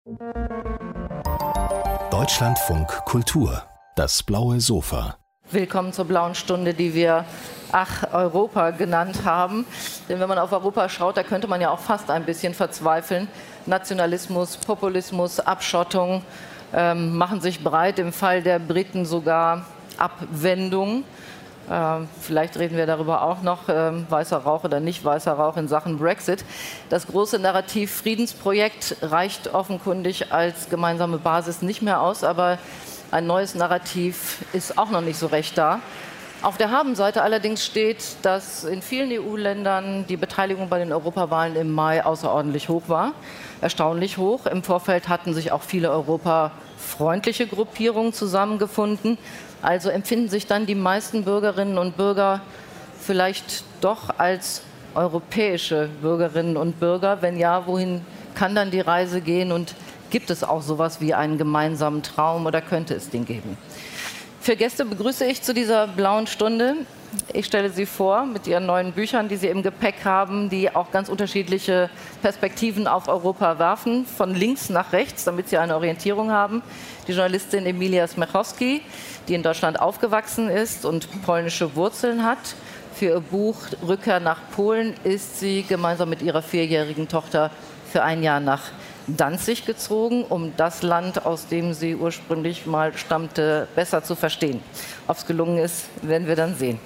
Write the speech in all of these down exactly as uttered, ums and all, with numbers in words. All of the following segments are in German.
Deutschlandfunk Kultur, das blaue Sofa. Willkommen zur blauen Stunde, die wir Ach Europa genannt haben. Denn wenn man auf Europa schaut, da könnte man ja auch fast ein bisschen verzweifeln. Nationalismus, Populismus, Abschottung ähm, machen sich breit, im Fall der Briten sogar Abwendung. Ähm, vielleicht reden wir darüber auch noch, ähm, weißer Rauch oder nicht weißer Rauch in Sachen Brexit. Das große Narrativ Friedensprojekt reicht offenkundig als gemeinsame Basis nicht mehr aus, aber ein neues Narrativ ist auch noch nicht so recht da. Auf der Habenseite allerdings steht, dass in vielen E U-Ländern die Beteiligung bei den Europawahlen im Mai außerordentlich hoch war, erstaunlich hoch. Im Vorfeld hatten sich auch viele europafreundliche Gruppierungen zusammengefunden. Also empfinden sich dann die meisten Bürgerinnen und Bürger vielleicht doch als europäische Bürgerinnen und Bürger. Wenn ja, wohin kann dann die Reise gehen und gibt es auch sowas wie einen gemeinsamen Traum oder könnte es den geben? Für Gäste begrüße ich zu dieser blauen Stunde. Ich stelle sie vor mit ihren neuen Büchern, die sie im Gepäck haben, die auch ganz unterschiedliche Perspektiven auf Europa werfen, von links nach rechts, damit sie eine Orientierung haben. Die Journalistin Emilia Smechowski, die in Deutschland aufgewachsen ist und polnische Wurzeln hat. Für ihr Buch Rückkehr nach Polen ist sie gemeinsam mit ihrer vierjährigen Tochter für ein Jahr nach Danzig gezogen, um das Land, aus dem sie ursprünglich mal stammte, besser zu verstehen. Ob es gelungen ist, werden wir dann sehen.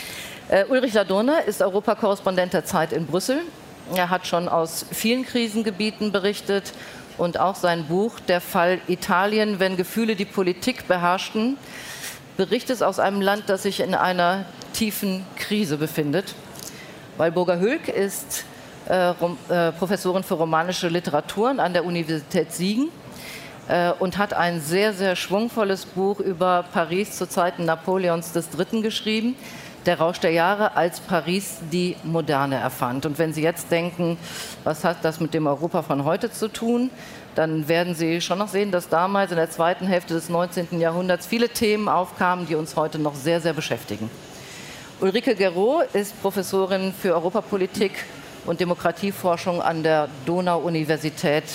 Uh, Ulrich Ladurner ist Europakorrespondent der Zeit in Brüssel. Er hat schon aus vielen Krisengebieten berichtet und auch sein Buch Der Fall Italien, wenn Gefühle die Politik beherrschten, berichtet aus einem Land, das sich in einer tiefen Krise befindet. Walburga Hülk ist äh, äh, Professorin für romanische Literaturen an der Universität Siegen äh, und hat ein sehr, sehr schwungvolles Buch über Paris zu Zeiten Napoleons des Dritten geschrieben. Der Rausch der Jahre, als Paris die Moderne erfand. Und wenn Sie jetzt denken, was hat das mit dem Europa von heute zu tun, dann werden Sie schon noch sehen, dass damals in der zweiten Hälfte des neunzehnten Jahrhunderts viele Themen aufkamen, die uns heute noch sehr, sehr beschäftigen. Ulrike Guérot ist Professorin für Europapolitik und Demokratieforschung an der Donau-Universität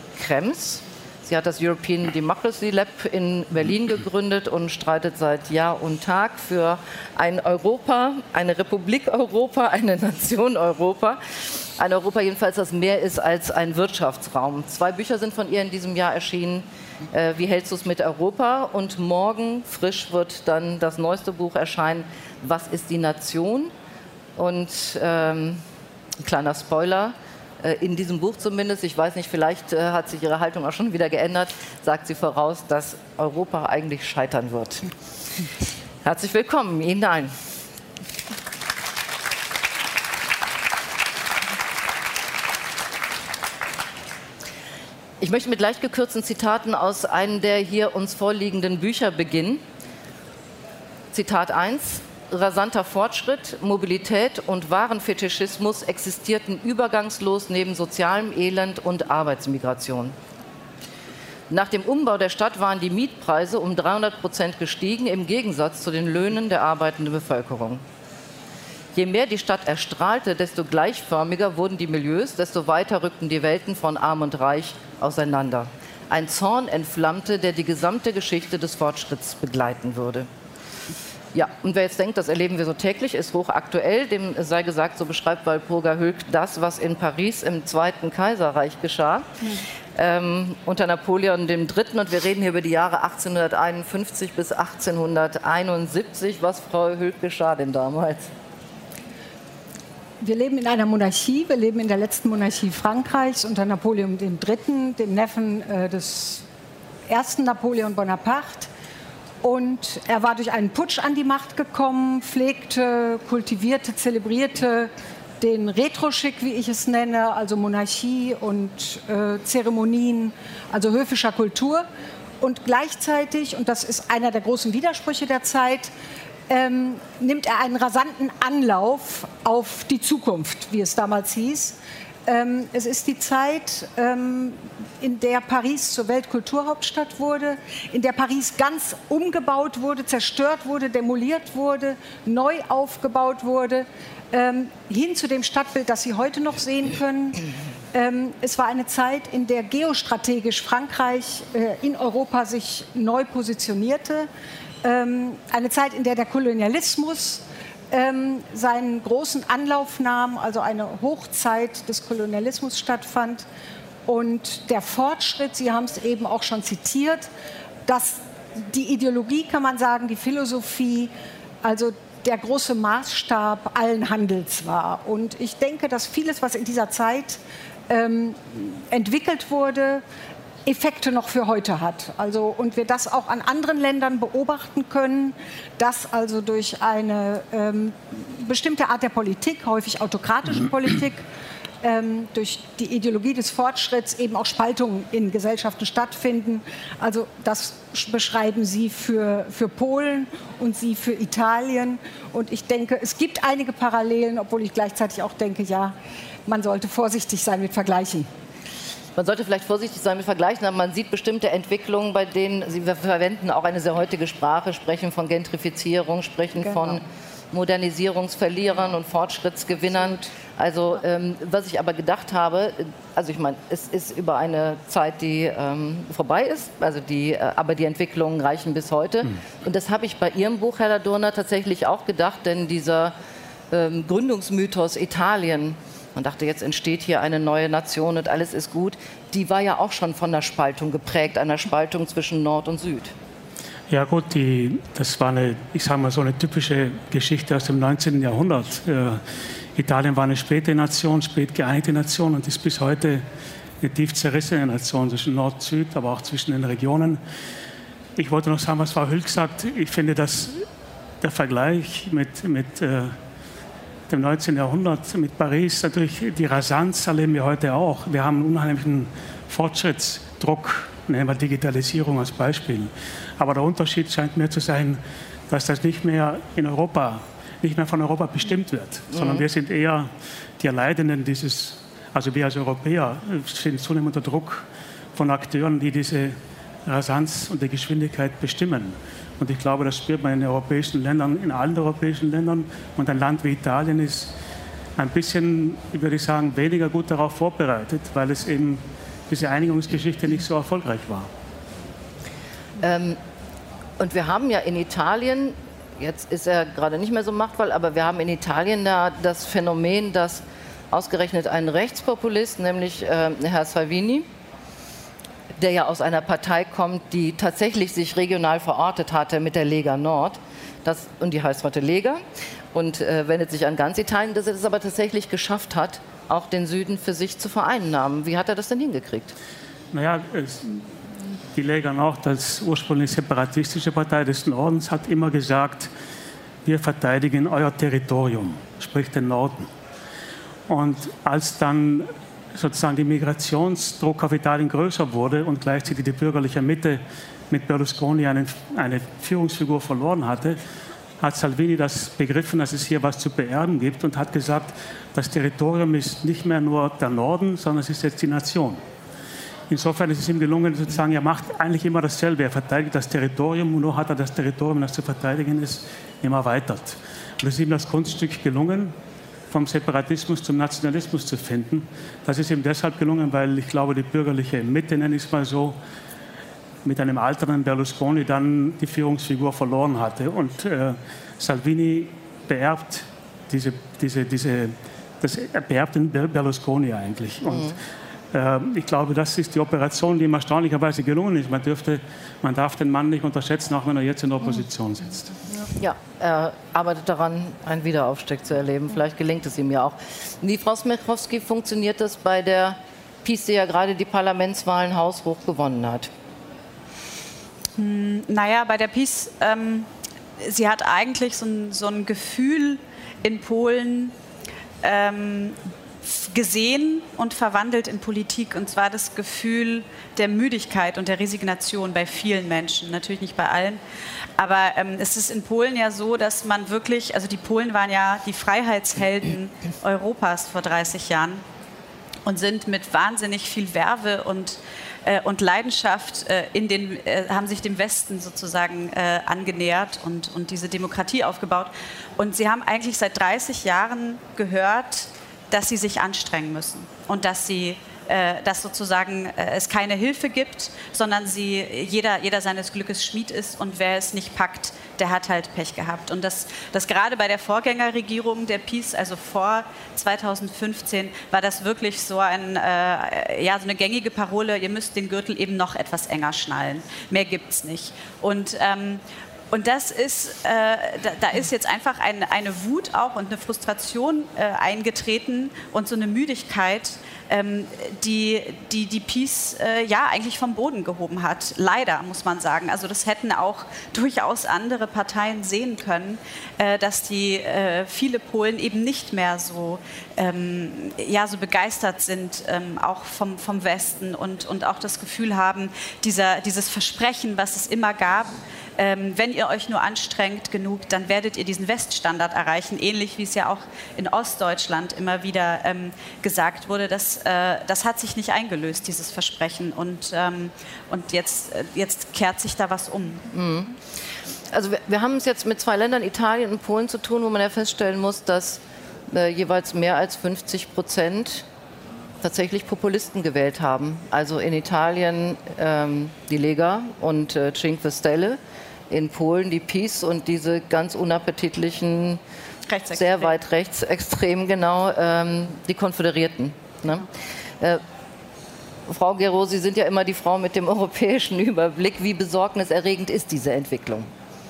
Krems. Sie hat das European Democracy Lab in Berlin gegründet und streitet seit Jahr und Tag für ein Europa, eine Republik Europa, eine Nation Europa. Ein Europa jedenfalls, das mehr ist als ein Wirtschaftsraum. Zwei Bücher sind von ihr in diesem Jahr erschienen. Äh, Wie hältst du es mit Europa? Und morgen, frisch, wird dann das neueste Buch erscheinen. Was ist die Nation? Und ähm, ein kleiner Spoiler. In diesem Buch zumindest, ich weiß nicht, vielleicht äh, hat sich ihre Haltung auch schon wieder geändert, sagt sie voraus, dass Europa eigentlich scheitern wird. Herzlich willkommen Ihnen allen. Ich möchte mit leicht gekürzten Zitaten aus einem der hier uns vorliegenden Bücher beginnen. Zitat eins. Rasanter Fortschritt, Mobilität und Warenfetischismus existierten übergangslos neben sozialem Elend und Arbeitsmigration. Nach dem Umbau der Stadt waren die Mietpreise um dreihundert Prozent gestiegen, im Gegensatz zu den Löhnen der arbeitenden Bevölkerung. Je mehr die Stadt erstrahlte, desto gleichförmiger wurden die Milieus, desto weiter rückten die Welten von Arm und Reich auseinander. Ein Zorn entflammte, der die gesamte Geschichte des Fortschritts begleiten würde. Ja, und wer jetzt denkt, das erleben wir so täglich, ist hochaktuell. Dem sei gesagt, so beschreibt Walburga Hülk das, was in Paris im Zweiten Kaiserreich geschah, mhm. ähm, unter Napoleon dem Dritten. Und wir reden hier über die Jahre achtzehnhunderteinundfünfzig bis achtzehnhunderteinundsiebzig. Was, Frau Hülk, geschah denn damals? Wir leben in einer Monarchie. Wir leben in der letzten Monarchie Frankreichs unter Napoleon dem Dritten, dem Neffen äh, des ersten Napoleon Bonaparte. Und er war durch einen Putsch an die Macht gekommen, pflegte, kultivierte, zelebrierte den Retro-Schick, wie ich es nenne, also Monarchie und äh, Zeremonien, also höfischer Kultur. Und gleichzeitig, und das ist einer der großen Widersprüche der Zeit, ähm, nimmt er einen rasanten Anlauf auf die Zukunft, wie es damals hieß. Ähm, es ist die Zeit, ähm, in der Paris zur Weltkulturhauptstadt wurde, in der Paris ganz umgebaut wurde, zerstört wurde, demoliert wurde, neu aufgebaut wurde, ähm, hin zu dem Stadtbild, das Sie heute noch sehen können. Ähm, es war eine Zeit, in der geostrategisch Frankreich äh, in Europa sich neu positionierte. Ähm, eine Zeit, in der der Kolonialismus ähm, seinen großen Anlauf nahm, also eine Hochzeit des Kolonialismus stattfand. Und der Fortschritt, Sie haben es eben auch schon zitiert, dass die Ideologie, kann man sagen, die Philosophie, also der große Maßstab allen Handels war. Und ich denke, dass vieles, was in dieser Zeit ähm, entwickelt wurde, Effekte noch für heute hat. Also, und wir das auch an anderen Ländern beobachten können, dass also durch eine ähm, bestimmte Art der Politik, häufig autokratische Politik, ähm, durch die Ideologie des Fortschritts eben auch Spaltungen in Gesellschaften stattfinden. Also das beschreiben Sie für, für Polen und Sie für Italien. Und ich denke, es gibt einige Parallelen, obwohl ich gleichzeitig auch denke, ja, man sollte vorsichtig sein mit Vergleichen. Man sollte vielleicht vorsichtig sein mit Vergleichen, aber man sieht bestimmte Entwicklungen, bei denen Sie verwenden auch eine sehr heutige Sprache, sprechen von Gentrifizierung, sprechen genau. von Modernisierungsverlierern und Fortschrittsgewinnern. Also ähm, was ich aber gedacht habe, also ich meine, es ist über eine Zeit, die ähm, vorbei ist, also die, äh, aber die Entwicklungen reichen bis heute. Mhm. Und das habe ich bei Ihrem Buch, Herr Ladurner, tatsächlich auch gedacht, denn dieser ähm, Gründungsmythos Italien, man dachte, jetzt entsteht hier eine neue Nation und alles ist gut, die war ja auch schon von der Spaltung geprägt, einer Spaltung zwischen Nord und Süd. Ja gut, die, das war eine, ich sage mal so eine typische Geschichte aus dem neunzehnten Jahrhundert. Äh, Italien war eine späte Nation, spät geeinigte Nation und ist bis heute eine tief zerrissene Nation zwischen Nord und Süd, aber auch zwischen den Regionen. Ich wollte noch sagen, was Frau Hülk sagt. Ich finde, dass der Vergleich mit, mit äh, dem neunzehnten Jahrhundert, mit Paris, natürlich die Rasanz erleben wir heute auch. Wir haben einen unheimlichen Fortschrittsdruck, nehmen wir Digitalisierung als Beispiel. Aber der Unterschied scheint mir zu sein, dass das nicht mehr in Europa, nicht mehr von Europa bestimmt wird, mhm. sondern wir sind eher die Erleidenden dieses, also wir als Europäer sind zunehmend unter Druck von Akteuren, die diese Rasanz und die Geschwindigkeit bestimmen. Und ich glaube, das spürt man in den europäischen Ländern, in allen europäischen Ländern. Und ein Land wie Italien ist ein bisschen, würde ich sagen, weniger gut darauf vorbereitet, weil es eben diese Einigungsgeschichte nicht so erfolgreich war. Ähm, und wir haben ja in Italien, jetzt ist er gerade nicht mehr so machtvoll, aber wir haben in Italien da das Phänomen, dass ausgerechnet ein Rechtspopulist, nämlich äh, Herr Salvini, der ja aus einer Partei kommt, die tatsächlich sich regional verortet hatte mit der Lega Nord, das, und die heißt heute Lega und äh, wendet sich an ganz Italien, dass er es aber tatsächlich geschafft hat, auch den Süden für sich zu vereinnahmen. Wie hat er das denn hingekriegt? Naja, es, die Lega Nord als ursprünglich separatistische Partei des Nordens hat immer gesagt, wir verteidigen euer Territorium, sprich den Norden. Und als dann sozusagen der Migrationsdruck auf Italien größer wurde und gleichzeitig die bürgerliche Mitte mit Berlusconi eine, eine Führungsfigur verloren hatte, hat Salvini das begriffen, dass es hier was zu beerben gibt und hat gesagt, das Territorium ist nicht mehr nur der Norden, sondern es ist jetzt die Nation. Insofern ist es ihm gelungen, sozusagen, er macht eigentlich immer dasselbe. Er verteidigt das Territorium und nur hat er das Territorium, das zu verteidigen ist, immer erweitert. Und es ist ihm das Kunststück gelungen, vom Separatismus zum Nationalismus zu finden. Das ist ihm deshalb gelungen, weil ich glaube, die bürgerliche Mitte, nenne ich es mal so, mit einem alternden Berlusconi dann die Führungsfigur verloren hatte. Und äh, Salvini beerbt diese, diese, diese, das beerbt den Berlusconi eigentlich. Und mhm. äh, ich glaube, das ist die Operation, die ihm erstaunlicherweise gelungen ist. Man, dürfte, man darf den Mann nicht unterschätzen, auch wenn er jetzt in der Opposition sitzt. Ja, er arbeitet daran, einen Wiederaufstieg zu erleben. Vielleicht gelingt es ihm ja auch. Wie, Frau Smechrowski, funktioniert das bei der PiS, die ja gerade die Parlamentswahlen haushoch gewonnen hat? Hm, naja, bei der PiS, ähm, sie hat eigentlich so ein, so ein Gefühl in Polen ähm, gesehen und verwandelt in Politik. Und zwar das Gefühl der Müdigkeit und der Resignation bei vielen Menschen. Natürlich nicht bei allen. Aber ähm, es ist in Polen ja so, dass man wirklich, also die Polen waren ja die Freiheitshelden Europas vor dreißig Jahren und sind mit wahnsinnig viel Werbe und, äh, und Leidenschaft äh, in den, äh, haben sich dem Westen sozusagen äh, angenähert und, und diese Demokratie aufgebaut. Und sie haben eigentlich seit dreißig Jahren gehört, dass sie sich anstrengen müssen und dass sie äh, dass sozusagen äh, es keine Hilfe gibt, sondern sie, jeder, jeder seines Glückes Schmied ist und wer es nicht packt, der hat halt Pech gehabt. Und das, das gerade bei der Vorgängerregierung der PiS, also vor zweitausendfünfzehn, war das wirklich so, ein, äh, ja, so eine gängige Parole, ihr müsst den Gürtel eben noch etwas enger schnallen. Mehr gibt es nicht. Und ähm, Und das ist, äh, da, da ist jetzt einfach ein, eine Wut auch und eine Frustration äh, eingetreten und so eine Müdigkeit, ähm, die die, die PiS äh, ja eigentlich vom Boden gehoben hat. Leider, muss man sagen. Also das hätten auch durchaus andere Parteien sehen können, äh, dass die äh, viele Polen eben nicht mehr so, ähm, ja, so begeistert sind, ähm, auch vom, vom Westen und, und auch das Gefühl haben, dieser, dieses Versprechen, was es immer gab, Ähm, wenn ihr euch nur anstrengt genug, dann werdet ihr diesen Weststandard erreichen, ähnlich wie es ja auch in Ostdeutschland immer wieder ähm, gesagt wurde. Das, äh, das hat sich nicht eingelöst, dieses Versprechen. Und, ähm, und jetzt, jetzt kehrt sich da was um. Mhm. Also wir, wir haben es jetzt mit zwei Ländern, Italien und Polen, zu tun, wo man ja feststellen muss, dass äh, jeweils mehr als fünfzig Prozent tatsächlich Populisten gewählt haben. Also in Italien ähm, die Lega und äh, Cinque Stelle, in Polen die PiS und diese ganz unappetitlichen, sehr weit rechtsextremen, genau, ähm, die Konföderierten. Ne? Äh, Frau Guerreau, Sie sind ja immer die Frau mit dem europäischen Überblick. Wie besorgniserregend ist diese Entwicklung?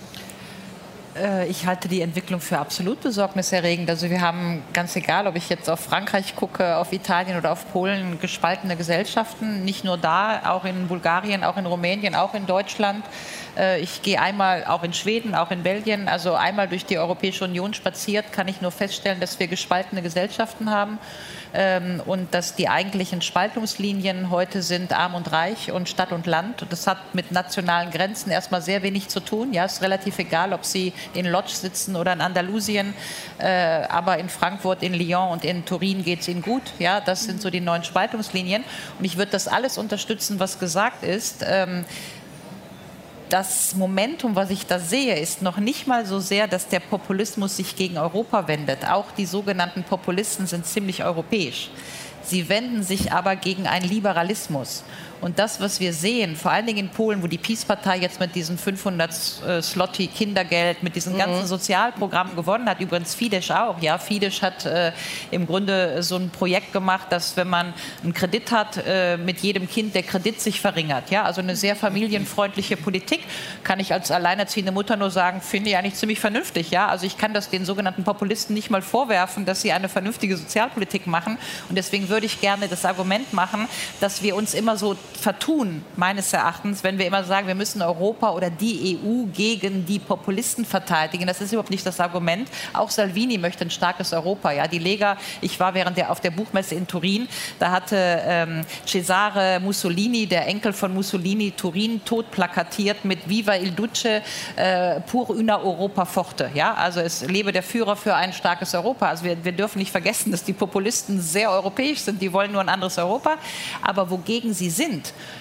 Ich halte die Entwicklung für absolut besorgniserregend. Also wir haben, ganz egal, ob ich jetzt auf Frankreich gucke, auf Italien oder auf Polen, gespaltene Gesellschaften. Nicht nur da, auch in Bulgarien, auch in Rumänien, auch in Deutschland. Ich gehe einmal auch in Schweden, auch in Belgien, also einmal durch die Europäische Union spaziert, kann ich nur feststellen, dass wir gespaltene Gesellschaften haben. Und dass die eigentlichen Spaltungslinien heute sind arm und reich und Stadt und Land. Das hat mit nationalen Grenzen erstmal sehr wenig zu tun. Ja, es ist relativ egal, ob Sie in Lodz sitzen oder in Andalusien. Aber in Frankfurt, in Lyon und in Turin geht es Ihnen gut. Ja, das sind so die neuen Spaltungslinien. Und ich würde das alles unterstützen, was gesagt ist. Das Momentum, was ich da sehe, ist noch nicht mal so sehr, dass der Populismus sich gegen Europa wendet. Auch die sogenannten Populisten sind ziemlich europäisch. Sie wenden sich aber gegen einen Liberalismus. Und das, was wir sehen, vor allen Dingen in Polen, wo die PiS-Partei jetzt mit diesen fünfhundert Zloty Kindergeld, mit diesen ganzen mhm. Sozialprogrammen gewonnen hat, übrigens Fidesz auch. Ja, Fidesz hat äh, im Grunde so ein Projekt gemacht, dass wenn man einen Kredit hat, äh, mit jedem Kind der Kredit sich verringert. Ja, also eine sehr familienfreundliche Politik, kann ich als alleinerziehende Mutter nur sagen, finde ich eigentlich ziemlich vernünftig. Ja, also ich kann das den sogenannten Populisten nicht mal vorwerfen, dass sie eine vernünftige Sozialpolitik machen. Und deswegen würde ich gerne das Argument machen, dass wir uns immer so vertun, meines Erachtens, wenn wir immer sagen, wir müssen Europa oder die E U gegen die Populisten verteidigen. Das ist überhaupt nicht das Argument. Auch Salvini möchte ein starkes Europa. Ja, die Lega, ich war während der auf der Buchmesse in Turin, da hatte ähm, Cesare Mussolini, der Enkel von Mussolini, Turin tot plakatiert mit Viva il Duce, äh, pur una Europa forte. Ja, also es lebe der Führer für ein starkes Europa. Also wir, wir dürfen nicht vergessen, dass die Populisten sehr europäisch sind. Die wollen nur ein anderes Europa. Aber wogegen sie sind,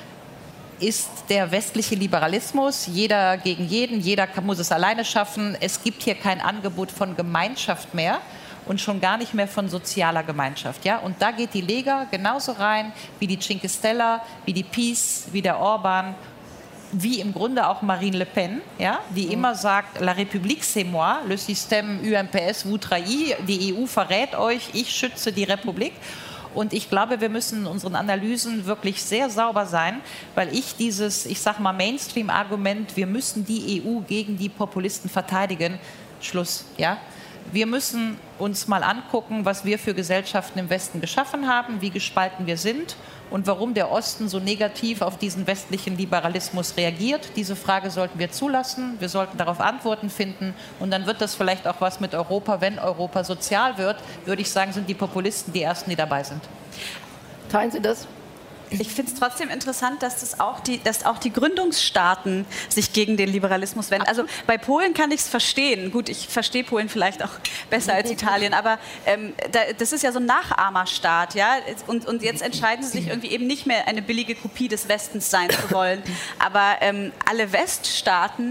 ist der westliche Liberalismus, jeder gegen jeden, jeder muss es alleine schaffen. Es gibt hier kein Angebot von Gemeinschaft mehr und schon gar nicht mehr von sozialer Gemeinschaft. Ja? Und da geht die Lega genauso rein wie die Cinque Stelle, wie die PiS, wie der Orban, wie im Grunde auch Marine Le Pen, ja? Die mhm. immer sagt, la République c'est moi, le système U M P S vous trahit, die E U verrät euch, ich schütze die Republik. Und ich glaube, wir müssen in unseren Analysen wirklich sehr sauber sein, weil ich dieses, ich sag mal, Mainstream-Argument, wir müssen die E U gegen die Populisten verteidigen, Schluss, ja. Wir müssen uns mal angucken, was wir für Gesellschaften im Westen geschaffen haben, wie gespalten wir sind und warum der Osten so negativ auf diesen westlichen Liberalismus reagiert. Diese Frage sollten wir zulassen, wir sollten darauf Antworten finden und dann wird das vielleicht auch was mit Europa. Wenn Europa sozial wird, würde ich sagen, sind die Populisten die Ersten, die dabei sind. Teilen Sie das? Ich finde es trotzdem interessant, dass, das auch die, dass auch die Gründungsstaaten sich gegen den Liberalismus wenden. Also bei Polen kann ich es verstehen. Gut, ich verstehe Polen vielleicht auch besser als Italien, aber ähm, da, das ist ja so ein Nachahmerstaat. Ja? Und, und jetzt entscheiden sie sich irgendwie eben nicht mehr eine billige Kopie des Westens sein zu wollen. Aber ähm, alle Weststaaten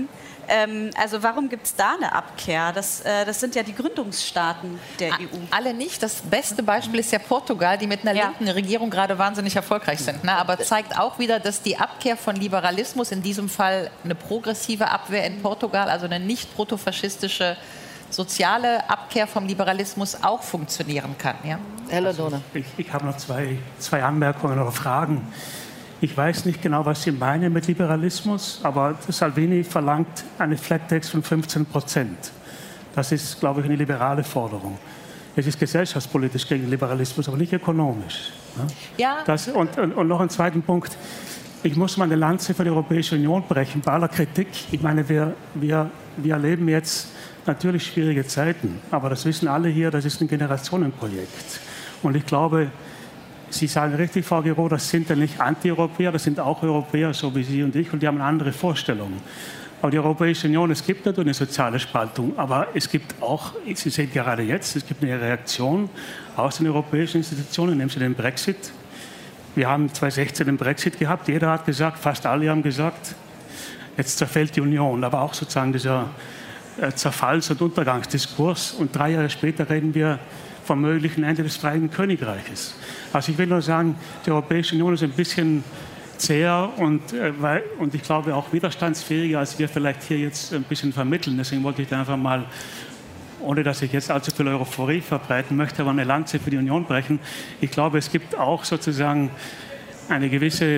Ähm, also warum gibt es da eine Abkehr? Das, äh, das sind ja die Gründungsstaaten der A- E U. Alle nicht. Das beste Beispiel ist ja Portugal, die mit einer Ja. linken Regierung gerade wahnsinnig erfolgreich sind. Ne? Aber zeigt auch wieder, dass die Abkehr von Liberalismus, in diesem Fall eine progressive Abwehr in Portugal, also eine nicht protofaschistische soziale Abkehr vom Liberalismus auch funktionieren kann. Ja? Herr Ladurner. Ich, ich habe noch zwei, zwei Anmerkungen oder Fragen. Ich weiß nicht genau, was Sie meinen mit Liberalismus, aber Salvini verlangt eine Flat Tax von fünfzehn Prozent. Das ist, glaube ich, eine liberale Forderung. Es ist gesellschaftspolitisch gegen Liberalismus, aber nicht ökonomisch. Ne? Ja. Das, und, und, und noch einen zweiten Punkt. Ich muss mal eine Lanze für die Europäische Union brechen, bei aller Kritik. Ich meine, wir, wir, wir erleben jetzt natürlich schwierige Zeiten, aber das wissen alle hier, das ist ein Generationenprojekt. Und ich glaube, Sie sagen richtig, Frau Guiraud, das sind ja nicht Anti-Europäer, das sind auch Europäer, so wie Sie und ich, und die haben andere Vorstellungen. Aber die Europäische Union, es gibt natürlich eine soziale Spaltung, aber es gibt auch, Sie sehen gerade jetzt, es gibt eine Reaktion aus den europäischen Institutionen, nehmen Sie den Brexit. Wir haben zweitausendsechzehn den Brexit gehabt, jeder hat gesagt, fast alle haben gesagt, jetzt zerfällt die Union, aber auch sozusagen dieser Zerfalls- und Untergangsdiskurs. Und drei Jahre später reden wir vom möglichen Ende des Vereinigten Königreiches. Also ich will nur sagen, die Europäische Union ist ein bisschen zäher und, äh, weil, und ich glaube auch widerstandsfähiger, als wir vielleicht hier jetzt ein bisschen vermitteln. Deswegen wollte ich da einfach mal, ohne dass ich jetzt allzu viel Euphorie verbreiten möchte, aber eine Lanze für die Union brechen. Ich glaube, es gibt auch sozusagen eine gewisse,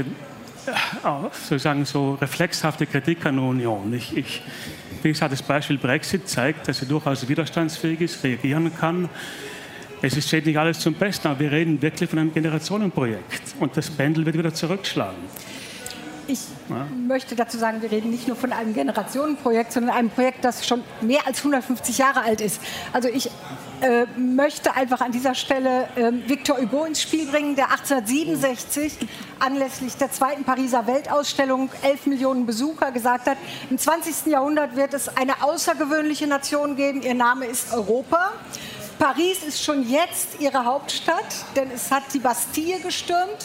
sozusagen so reflexhafte Kritik an der Union. Ich, ich, wie gesagt, das Beispiel Brexit zeigt, dass sie durchaus widerstandsfähig ist, reagieren kann. Es steht nicht alles zum Besten, aber wir reden wirklich von einem Generationenprojekt. Und das Pendel wird wieder zurückschlagen. Ich ja. möchte dazu sagen, wir reden nicht nur von einem Generationenprojekt, sondern einem Projekt, das schon mehr als hundertfünfzig Jahre alt ist. Also ich äh, möchte einfach an dieser Stelle äh, Victor Hugo ins Spiel bringen, der achtzehnhundertsiebenundsechzig anlässlich der zweiten Pariser Weltausstellung, elf Millionen Besucher, gesagt hat, im zwanzigsten Jahrhundert wird es eine außergewöhnliche Nation geben, ihr Name ist Europa. Paris ist schon jetzt ihre Hauptstadt, denn es hat die Bastille gestürmt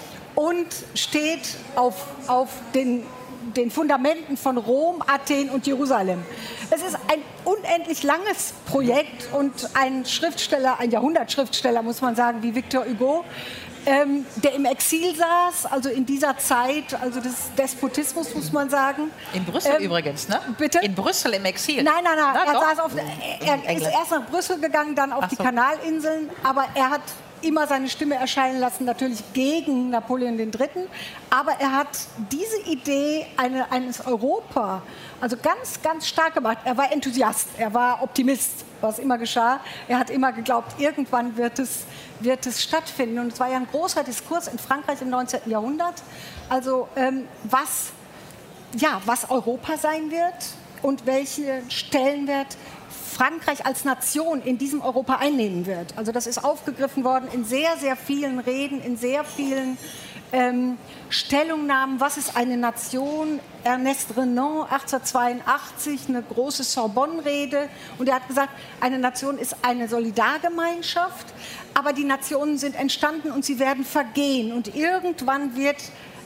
und steht auf, auf den, den Fundamenten von Rom, Athen und Jerusalem. Es ist ein unendlich langes Projekt und ein Schriftsteller, ein Jahrhundertschriftsteller, muss man sagen, wie Victor Hugo, ähm, der im Exil saß, also in dieser Zeit, also des Despotismus, muss man sagen. In Brüssel ähm, übrigens, ne? Bitte? In Brüssel im Exil. Nein, nein, nein. Na, er doch. saß auf, er ist erst nach Brüssel gegangen, dann auf Ach die so. Kanalinseln, aber er hat immer seine Stimme erscheinen lassen, natürlich gegen Napoleon der Dritte. Aber er hat diese Idee eine, eines Europa, also ganz, ganz stark gemacht. Er war Enthusiast, er war Optimist, was immer geschah. Er hat immer geglaubt, irgendwann wird es, wird es stattfinden. Und es war ja ein großer Diskurs in Frankreich im neunzehnten Jahrhundert. Also ähm, was, ja, was Europa sein wird und welchen Stellenwert Frankreich als Nation in diesem Europa einnehmen wird. Also das ist aufgegriffen worden in sehr, sehr vielen Reden, in sehr vielen ähm, Stellungnahmen. Was ist eine Nation? Ernest Renan, achtzehnhundertzweiundachtzig, eine große Sorbonne-Rede. Und er hat gesagt, eine Nation ist eine Solidargemeinschaft, aber die Nationen sind entstanden und sie werden vergehen. Und irgendwann wird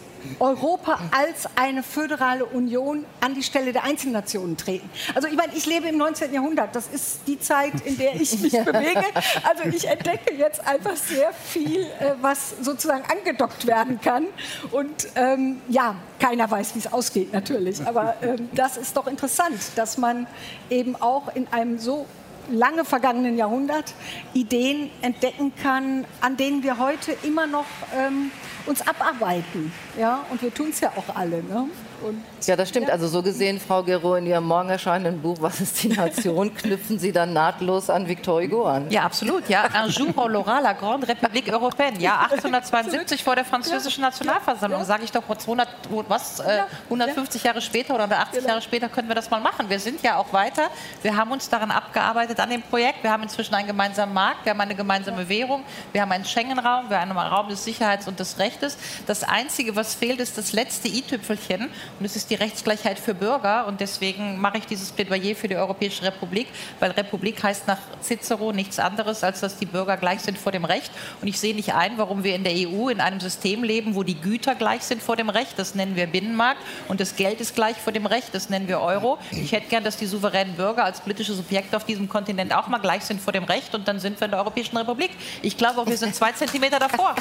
Europa als eine föderale Union an die Stelle der Einzelnationen treten. Also ich meine, ich lebe im neunzehnten Jahrhundert. Das ist die Zeit, in der ich mich bewege. Also ich entdecke jetzt einfach sehr viel, äh, was sozusagen angedockt werden kann. Und ähm, ja, keiner weiß, wie es ausgeht natürlich. Aber ähm, das ist doch interessant, dass man eben auch in einem so lange vergangenen Jahrhundert Ideen entdecken kann, an denen wir heute immer noch ähm, uns abarbeiten. Ja? Und wir tun es ja auch alle. Ne? Und, ja, das stimmt. Ja. Also so gesehen, Frau Guiraud, in Ihrem morgen erscheinenden Buch Was ist die Nation, knüpfen Sie dann nahtlos an Victor Hugo an. Ja, absolut. Ja. Un jour on l'aura, la grande République européenne. Ja, achtzehnhundertzweiundsiebzig vor der französischen Nationalversammlung. Ja. Sage ich doch, hundert, was, äh, hundertfünfzig Jahre später oder achtzig Genau. Jahre später können wir das mal machen. Wir sind ja auch weiter. Wir haben uns daran abgearbeitet, an dem Projekt. Wir haben inzwischen einen gemeinsamen Markt, wir haben eine gemeinsame Währung, wir haben einen Schengen-Raum, wir haben einen Raum des Sicherheits- und des Rechtes. Das Einzige, was fehlt, ist das letzte i-Tüpfelchen und es ist die Rechtsgleichheit für Bürger und deswegen mache ich dieses Plädoyer für die Europäische Republik, weil Republik heißt nach Cicero nichts anderes, als dass die Bürger gleich sind vor dem Recht und ich sehe nicht ein, warum wir in der E U in einem System leben, wo die Güter gleich sind vor dem Recht, das nennen wir Binnenmarkt und das Geld ist gleich vor dem Recht, das nennen wir Euro. Ich hätte gern, dass die souveränen Bürger als politische Subjekte auf diesem Kontinent auch mal gleich sind vor dem Recht und dann sind wir in der Europäischen Republik. Ich glaube auch, wir sind zwei Zentimeter davor.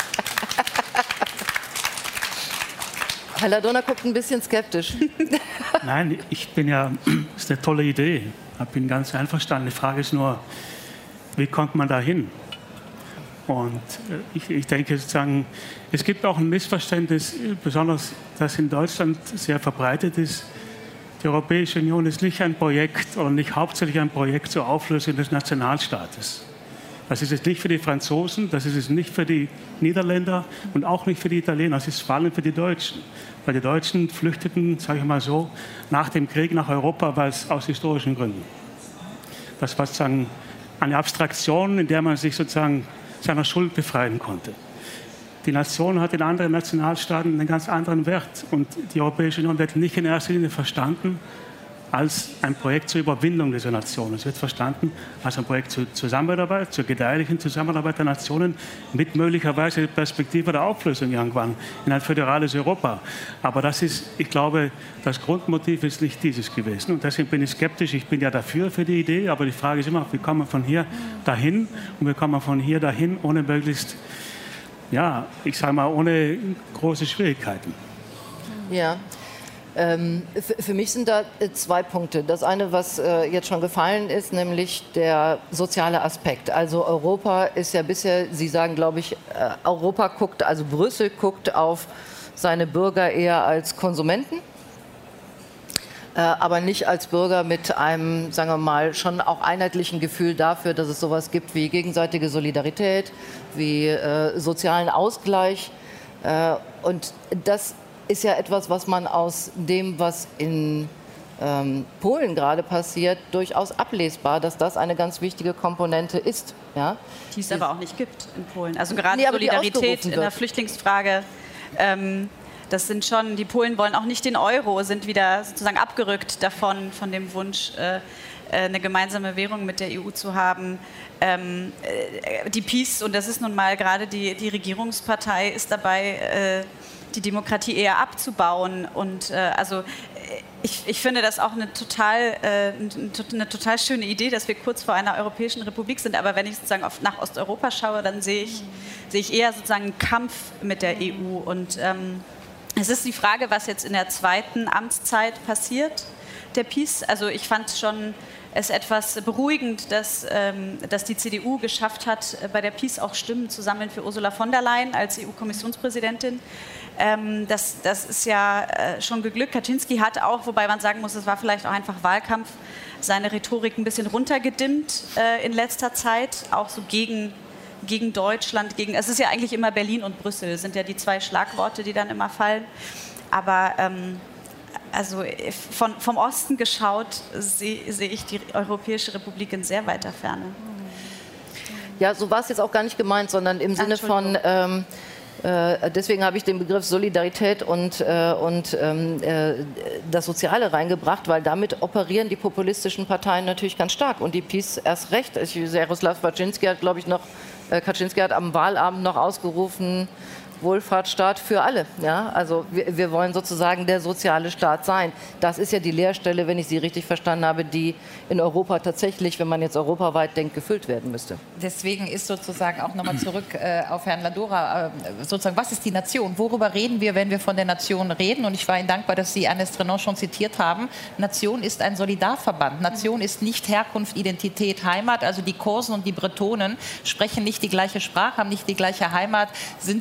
Herr Ladurner guckt ein bisschen skeptisch. Nein, ich bin ja, das ist eine tolle Idee. Ich bin ganz einverstanden. Die Frage ist nur, wie kommt man da hin? Und ich, ich denke sozusagen, es gibt auch ein Missverständnis, besonders das in Deutschland sehr verbreitet ist. Die Europäische Union ist nicht ein Projekt oder nicht hauptsächlich ein Projekt zur Auflösung des Nationalstaates. Das ist es nicht für die Franzosen, das ist es nicht für die Niederländer und auch nicht für die Italiener, das ist vor allem für die Deutschen. Weil die Deutschen flüchteten, sage ich mal so, nach dem Krieg nach Europa, weil es aus historischen Gründen. Das war sozusagen eine Abstraktion, in der man sich sozusagen seiner Schuld befreien konnte. Die Nation hat in anderen Nationalstaaten einen ganz anderen Wert. Und die Europäische Union wird nicht in erster Linie verstanden als ein Projekt zur Überwindung dieser Nation. Es wird verstanden als ein Projekt zur Zusammenarbeit, zur gedeihlichen Zusammenarbeit der Nationen mit möglicherweise Perspektive der Auflösung irgendwann in ein föderales Europa. Aber das ist, ich glaube, das Grundmotiv ist nicht dieses gewesen. Und deswegen bin ich skeptisch. Ich bin ja dafür für die Idee, aber die Frage ist immer, wie kommen wir von hier dahin und wie kommen wir von hier dahin, ohne möglichst, ja, ich sage mal, ohne große Schwierigkeiten. Ja. Ähm, für, für mich sind da zwei Punkte. Das eine, was äh, jetzt schon gefallen ist, nämlich der soziale Aspekt. Also Europa ist ja bisher, Sie sagen, glaube ich, äh, Europa guckt, also Brüssel guckt auf seine Bürger eher als Konsumenten, äh, aber nicht als Bürger mit einem, sagen wir mal, schon auch einheitlichen Gefühl dafür, dass es sowas gibt wie gegenseitige Solidarität, wie äh, sozialen Ausgleich. Äh, und das ist ja etwas, was man aus dem, was in ähm, Polen gerade passiert, durchaus ablesbar, dass das eine ganz wichtige Komponente ist. Ja? Die es aber auch nicht gibt in Polen. Also gerade nee, Solidarität in der Flüchtlingsfrage, ähm, das sind schon, die Polen wollen auch nicht den Euro, sind wieder sozusagen abgerückt davon, von dem Wunsch, äh, eine gemeinsame Währung mit der E U zu haben. Ähm, äh, die PiS, und das ist nun mal gerade die, die Regierungspartei, ist dabei, äh, die Demokratie eher abzubauen. Und äh, also ich, ich finde das auch eine total, äh, eine total schöne Idee, dass wir kurz vor einer Europäischen Republik sind. Aber wenn ich sozusagen auf, nach Osteuropa schaue, dann sehe ich, sehe ich eher sozusagen einen Kampf mit der E U. Und ähm, es ist die Frage, was jetzt in der zweiten Amtszeit passiert, der PiS. Also ich fand es schon es etwas beruhigend, dass, ähm, dass die C D U geschafft hat, bei der PiS auch Stimmen zu sammeln für Ursula von der Leyen als E U-Kommissionspräsidentin. Ähm, das, das ist ja äh, schon geglückt. Kaczynski hat auch, wobei man sagen muss, es war vielleicht auch einfach Wahlkampf, seine Rhetorik ein bisschen runtergedimmt äh, in letzter Zeit, auch so gegen, gegen Deutschland. Gegen, es ist ja eigentlich immer Berlin und Brüssel, sind ja die zwei Schlagworte, die dann immer fallen. Aber ähm, also von, vom Osten geschaut sehe seh ich die Europäische Republik in sehr weiter Ferne. Ja, so war es jetzt auch gar nicht gemeint, sondern im Sinne von... Ähm, Deswegen habe ich den Begriff Solidarität und, äh, und ähm, äh, das Soziale reingebracht, weil damit operieren die populistischen Parteien natürlich ganz stark und die PiS erst recht. Jaroslaw Kaczynski hat, glaube ich, noch, äh, Kaczynski hat am Wahlabend noch ausgerufen, Wohlfahrtsstaat für alle. Ja? Also wir, wir wollen sozusagen der soziale Staat sein. Das ist ja die Leerstelle, wenn ich Sie richtig verstanden habe, die in Europa tatsächlich, wenn man jetzt europaweit denkt, gefüllt werden müsste. Deswegen ist sozusagen auch nochmal zurück äh, auf Herrn Ladurner, äh, sozusagen, was ist die Nation? Worüber reden wir, wenn wir von der Nation reden? Und ich war Ihnen dankbar, dass Sie Ernest Renan schon zitiert haben. Nation ist ein Solidarverband. Nation ist nicht Herkunft, Identität, Heimat. Also die Korsen und die Bretonen sprechen nicht die gleiche Sprache, haben nicht die gleiche Heimat, sind sich kulturell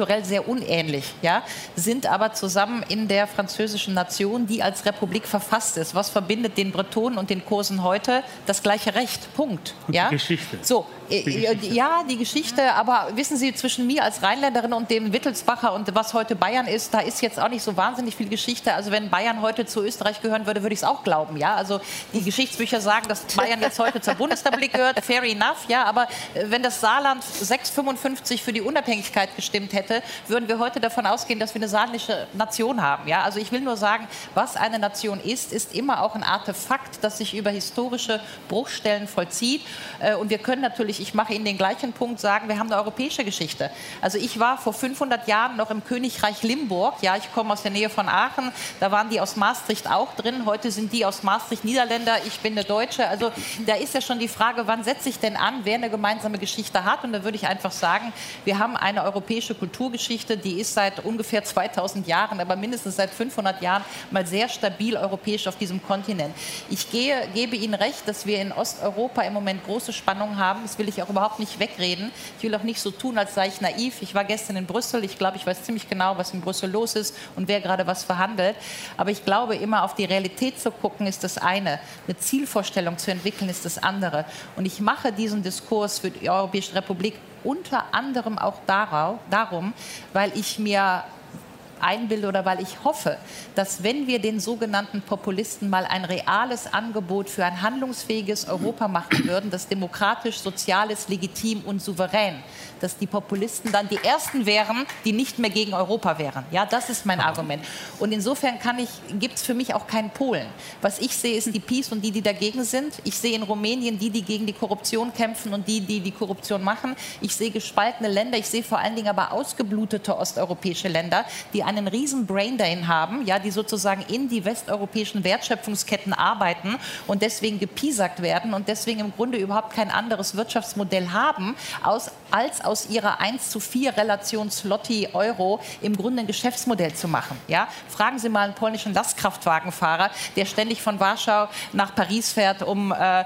kulturell sehr unähnlich, ja, sind aber zusammen in der französischen Nation, die als Republik verfasst ist. Was verbindet den Bretonen und den Kosen heute? Das gleiche Recht, Punkt. Und ja? die Geschichte. So, die Geschichte. Ja, die Geschichte, aber wissen Sie, zwischen mir als Rheinländerin und dem Wittelsbacher und was heute Bayern ist, da ist jetzt auch nicht so wahnsinnig viel Geschichte. Also wenn Bayern heute zu Österreich gehören würde, würde ich es auch glauben, ja. Also die Geschichtsbücher sagen, dass Bayern jetzt heute zur Bundesrepublik gehört, fair enough, ja. Aber wenn das Saarland sechs Komma fünfundfünfzig für die Unabhängigkeit gestimmt hätte, würden wir heute davon ausgehen, dass wir eine saarländische Nation haben, ja. Also ich will nur sagen, was eine Nation ist, ist immer auch ein Artefakt, das sich über historische Bruchstellen vollzieht. Und wir können natürlich, ich mache Ihnen den gleichen Punkt, sagen, wir haben eine europäische Geschichte. Also ich war vor fünfhundert Jahren noch im Königreich Limburg, ja, ich komme aus der Nähe von Aachen, da waren die aus Maastricht auch drin, heute sind die aus Maastricht Niederländer, ich bin eine Deutsche, also da ist ja schon die Frage, wann setze ich denn an, wer eine gemeinsame Geschichte hat, und da würde ich einfach sagen, wir haben eine europäische Kulturgeschichte, die ist seit ungefähr zweitausend Jahren, aber mindestens seit fünfhundert Jahren mal sehr stabil europäisch auf diesem Kontinent. Ich gehe, gebe Ihnen recht, dass wir in Osteuropa im Moment große Spannungen haben, das will ich auch überhaupt nicht wegreden, ich will auch nicht so tun, als sei ich naiv, ich war gestern in Brüssel, ich glaube, ich weiß ziemlich genau, was in Brüssel los ist und wer gerade was verhandelt, aber ich glaube, immer auf die Realität zu gucken, ist das eine, eine Zielvorstellung zu entwickeln, ist das andere, und ich mache diesen Diskurs für die Europäische Republik unter anderem auch darum, weil ich mir einbilde oder weil ich hoffe, dass wenn wir den sogenannten Populisten mal ein reales Angebot für ein handlungsfähiges Europa machen würden, das demokratisch, sozial ist, legitim und souverän, dass die Populisten dann die Ersten wären, die nicht mehr gegen Europa wären. Ja, das ist mein Argument. Und insofern gibt es für mich auch keinen Polen. Was ich sehe, ist die PiS und die, die dagegen sind. Ich sehe in Rumänien die, die gegen die Korruption kämpfen und die, die die Korruption machen. Ich sehe gespaltene Länder. Ich sehe vor allen Dingen aber ausgeblutete osteuropäische Länder, die einen riesen Braindrain haben, ja, die sozusagen in die westeuropäischen Wertschöpfungsketten arbeiten und deswegen gepiesackt werden und deswegen im Grunde überhaupt kein anderes Wirtschaftsmodell haben, aus, als aus ihrer eins zu vier Relation Zloty-Euro im Grunde ein Geschäftsmodell zu machen. Ja? Fragen Sie mal einen polnischen Lastkraftwagenfahrer, der ständig von Warschau nach Paris fährt, um, äh,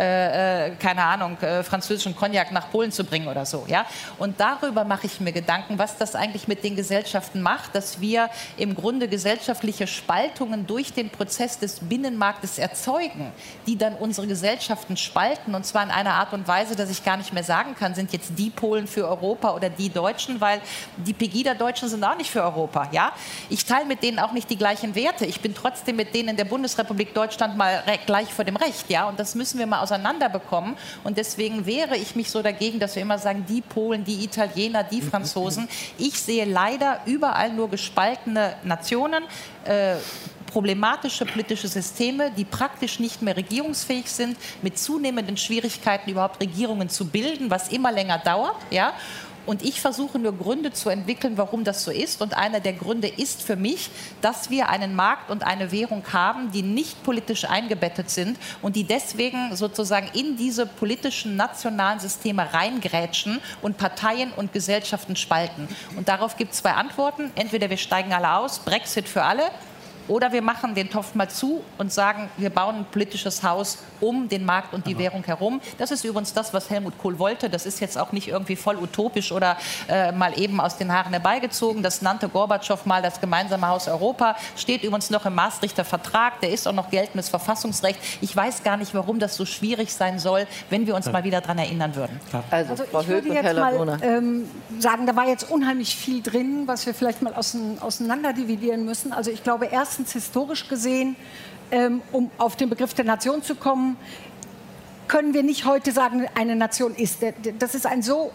äh, keine Ahnung, äh, französischen Cognac nach Polen zu bringen oder so. Ja? Und darüber mache ich mir Gedanken, was das eigentlich mit den Gesellschaften macht, dass wir im Grunde gesellschaftliche Spaltungen durch den Prozess des Binnenmarktes erzeugen, die dann unsere Gesellschaften spalten, und zwar in einer Art und Weise, dass ich gar nicht mehr sagen kann, sind jetzt die Polen für Europa oder die Deutschen, weil die Pegida-Deutschen sind auch nicht für Europa. Ja? Ich teile mit denen auch nicht die gleichen Werte. Ich bin trotzdem mit denen in der Bundesrepublik Deutschland mal gleich vor dem Recht. Ja? Und das müssen wir mal auseinanderbekommen. Und deswegen wehre ich mich so dagegen, dass wir immer sagen, die Polen, die Italiener, die Franzosen. Ich sehe leider überall nur gespaltene Nationen, äh, problematische politische Systeme, die praktisch nicht mehr regierungsfähig sind, mit zunehmenden Schwierigkeiten überhaupt Regierungen zu bilden, was immer länger dauert. Ja? Und ich versuche nur Gründe zu entwickeln, warum das so ist. Und einer der Gründe ist für mich, dass wir einen Markt und eine Währung haben, die nicht politisch eingebettet sind und die deswegen sozusagen in diese politischen nationalen Systeme reingrätschen und Parteien und Gesellschaften spalten. Und darauf gibt es zwei Antworten. Entweder wir steigen alle aus, Brexit für alle, oder wir machen den Topf mal zu und sagen, wir bauen ein politisches Haus um den Markt und die Aber Währung herum. Das ist übrigens das, was Helmut Kohl wollte. Das ist jetzt auch nicht irgendwie voll utopisch oder äh, mal eben aus den Haaren herbeigezogen. Das nannte Gorbatschow mal das gemeinsame Haus Europa. Steht übrigens noch im Maastrichter Vertrag. Der ist auch noch geltendes Verfassungsrecht. Ich weiß gar nicht, warum das so schwierig sein soll, wenn wir uns mal wieder daran erinnern würden. Also, also ich würde jetzt mal ähm, sagen, da war jetzt unheimlich viel drin, was wir vielleicht mal auseinander dividieren müssen. Also ich glaube, erst historisch gesehen, ähm, um auf den Begriff der Nation zu kommen, können wir nicht heute sagen, eine Nation ist. Das ist ein so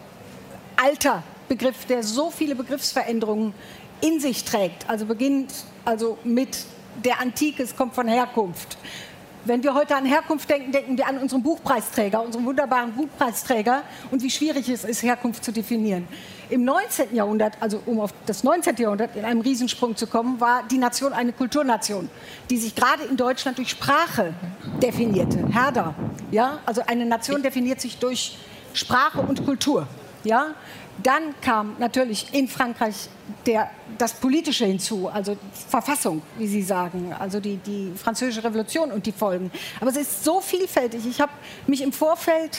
alter Begriff, der so viele Begriffsveränderungen in sich trägt. Also beginnt also mit der Antike, es kommt von Herkunft. Wenn wir heute an Herkunft denken, denken wir an unseren Buchpreisträger, unseren wunderbaren Buchpreisträger und wie schwierig es ist, Herkunft zu definieren. Im neunzehnten Jahrhundert, also um auf das neunzehnte Jahrhundert in einem Riesensprung zu kommen, war die Nation eine Kulturnation, die sich gerade in Deutschland durch Sprache definierte. Herder, ja, also eine Nation definiert sich durch Sprache und Kultur, ja. Dann kam natürlich in Frankreich der, das Politische hinzu, also Verfassung, wie Sie sagen, also die, die Französische Revolution und die Folgen. Aber es ist so vielfältig. Ich habe mich im Vorfeld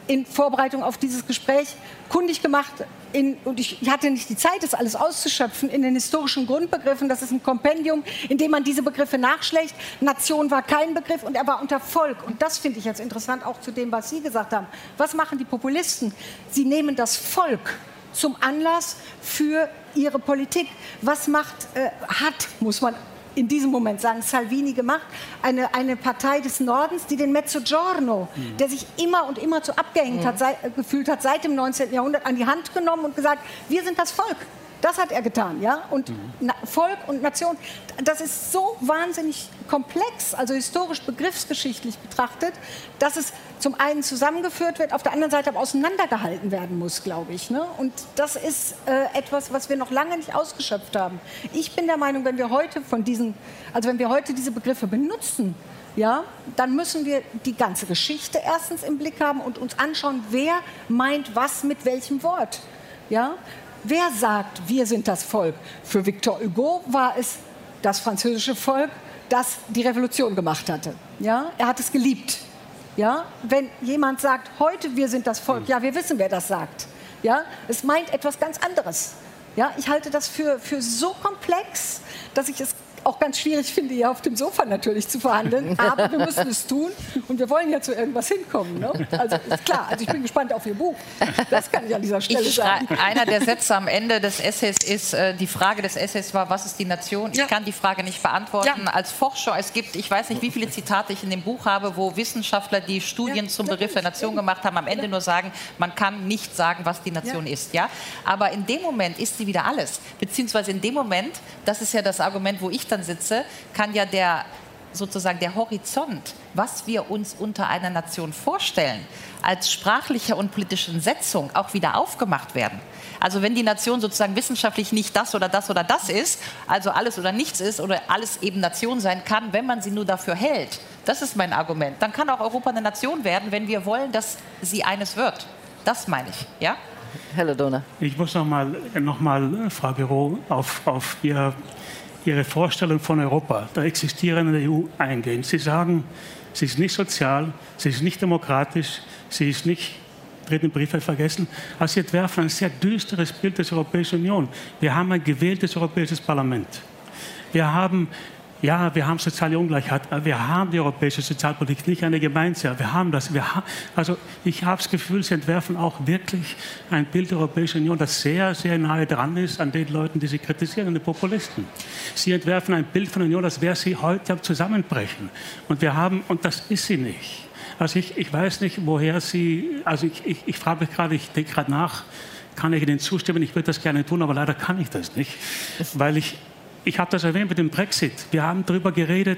in Vorbereitung auf dieses Gespräch kundig gemacht, in, und ich hatte nicht die Zeit, das alles auszuschöpfen, in den historischen Grundbegriffen. Das ist ein Kompendium, in dem man diese Begriffe nachschlägt. Nation war kein Begriff und er war unter Volk. Und das finde ich jetzt interessant, auch zu dem, was Sie gesagt haben. Was machen die Populisten? Sie nehmen das Volk zum Anlass für ihre Politik. Was macht, äh, hat, muss man in diesem Moment sagen, Salvini gemacht, eine, eine Partei des Nordens, die den Mezzogiorno, mhm. der sich immer und immer zu abgehängt mhm. hat, sei, gefühlt hat, seit dem neunzehnten Jahrhundert an die Hand genommen und gesagt, wir sind das Volk. Das hat er getan, ja. Und mhm. Na, Volk und Nation, das ist so wahnsinnig komplex, also historisch begriffsgeschichtlich betrachtet, dass es zum einen zusammengeführt wird, auf der anderen Seite aber auseinandergehalten werden muss, glaube ich. Ne? Und das ist äh, etwas, was wir noch lange nicht ausgeschöpft haben. Ich bin der Meinung, wenn wir heute von diesen, also wenn wir heute diese Begriffe benutzen, ja, dann müssen wir die ganze Geschichte erstens im Blick haben und uns anschauen, wer meint was mit welchem Wort. Ja? Wer sagt, wir sind das Volk? Für Victor Hugo war es das französische Volk, das die Revolution gemacht hatte. Ja? Er hat es geliebt. Ja? Wenn jemand sagt, heute wir sind das Volk, ja, wir wissen, wer das sagt. Ja? Es meint etwas ganz anderes. Ja? Ich halte das für, für so komplex, dass ich es auch ganz schwierig finde, hier auf dem Sofa natürlich zu verhandeln. Aber wir müssen es tun und wir wollen ja zu irgendwas hinkommen. Ne? Also ist klar, also ich bin gespannt auf Ihr Buch. Das kann ich an dieser Stelle ich sagen. Einer der Sätze am Ende des Essays ist, äh, die Frage des Essays war, was ist die Nation? Ich ja. kann die Frage nicht beantworten. Ja. Als Forscher, es gibt, ich weiß nicht, wie viele Zitate ich in dem Buch habe, wo Wissenschaftler, die Studien ja, zum Begriff der Nation gemacht haben, am Ende ja. nur sagen, man kann nicht sagen, was die Nation ja. ist. Ja? Aber in dem Moment ist sie wieder alles. Beziehungsweise in dem Moment, das ist ja das Argument, wo ich dann sitze, kann ja der sozusagen der Horizont, was wir uns unter einer Nation vorstellen, als sprachlicher und politischer Setzung auch wieder aufgemacht werden. Also wenn die Nation sozusagen wissenschaftlich nicht das oder das oder das ist, also alles oder nichts ist oder alles eben Nation sein kann, wenn man sie nur dafür hält, das ist mein Argument, dann kann auch Europa eine Nation werden, wenn wir wollen, dass sie eines wird. Das meine ich, ja? Herr Ladona. Ich muss noch mal, noch mal Frau Guiraud, auf, auf Ihr Ihre Vorstellung von Europa, der existierenden E U, eingehen. Sie sagen, sie ist nicht sozial, sie ist nicht demokratisch, sie ist nicht, dritten Brief vergessen, also Sie entwerfen ein sehr düsteres Bild der Europäischen Union. Wir haben ein gewähltes Europäisches Parlament. Wir haben, ja, wir haben soziale Ungleichheit, aber wir haben die europäische Sozialpolitik, nicht eine gemeinsame. Wir haben das. Wir ha also ich habe das Gefühl, Sie entwerfen auch wirklich ein Bild der Europäischen Union, das sehr, sehr nahe dran ist an den Leuten, die Sie kritisieren, den Populisten. Sie entwerfen ein Bild von der Union, das wäre sie heute am Zusammenbrechen. Und wir haben, und das ist sie nicht. Also ich, ich weiß nicht, woher Sie, also ich, ich, ich frage mich gerade, ich denke gerade nach, kann ich Ihnen zustimmen? Ich würde das gerne tun, aber leider kann ich das nicht, weil ich Ich habe das erwähnt mit dem Brexit. Wir haben darüber geredet,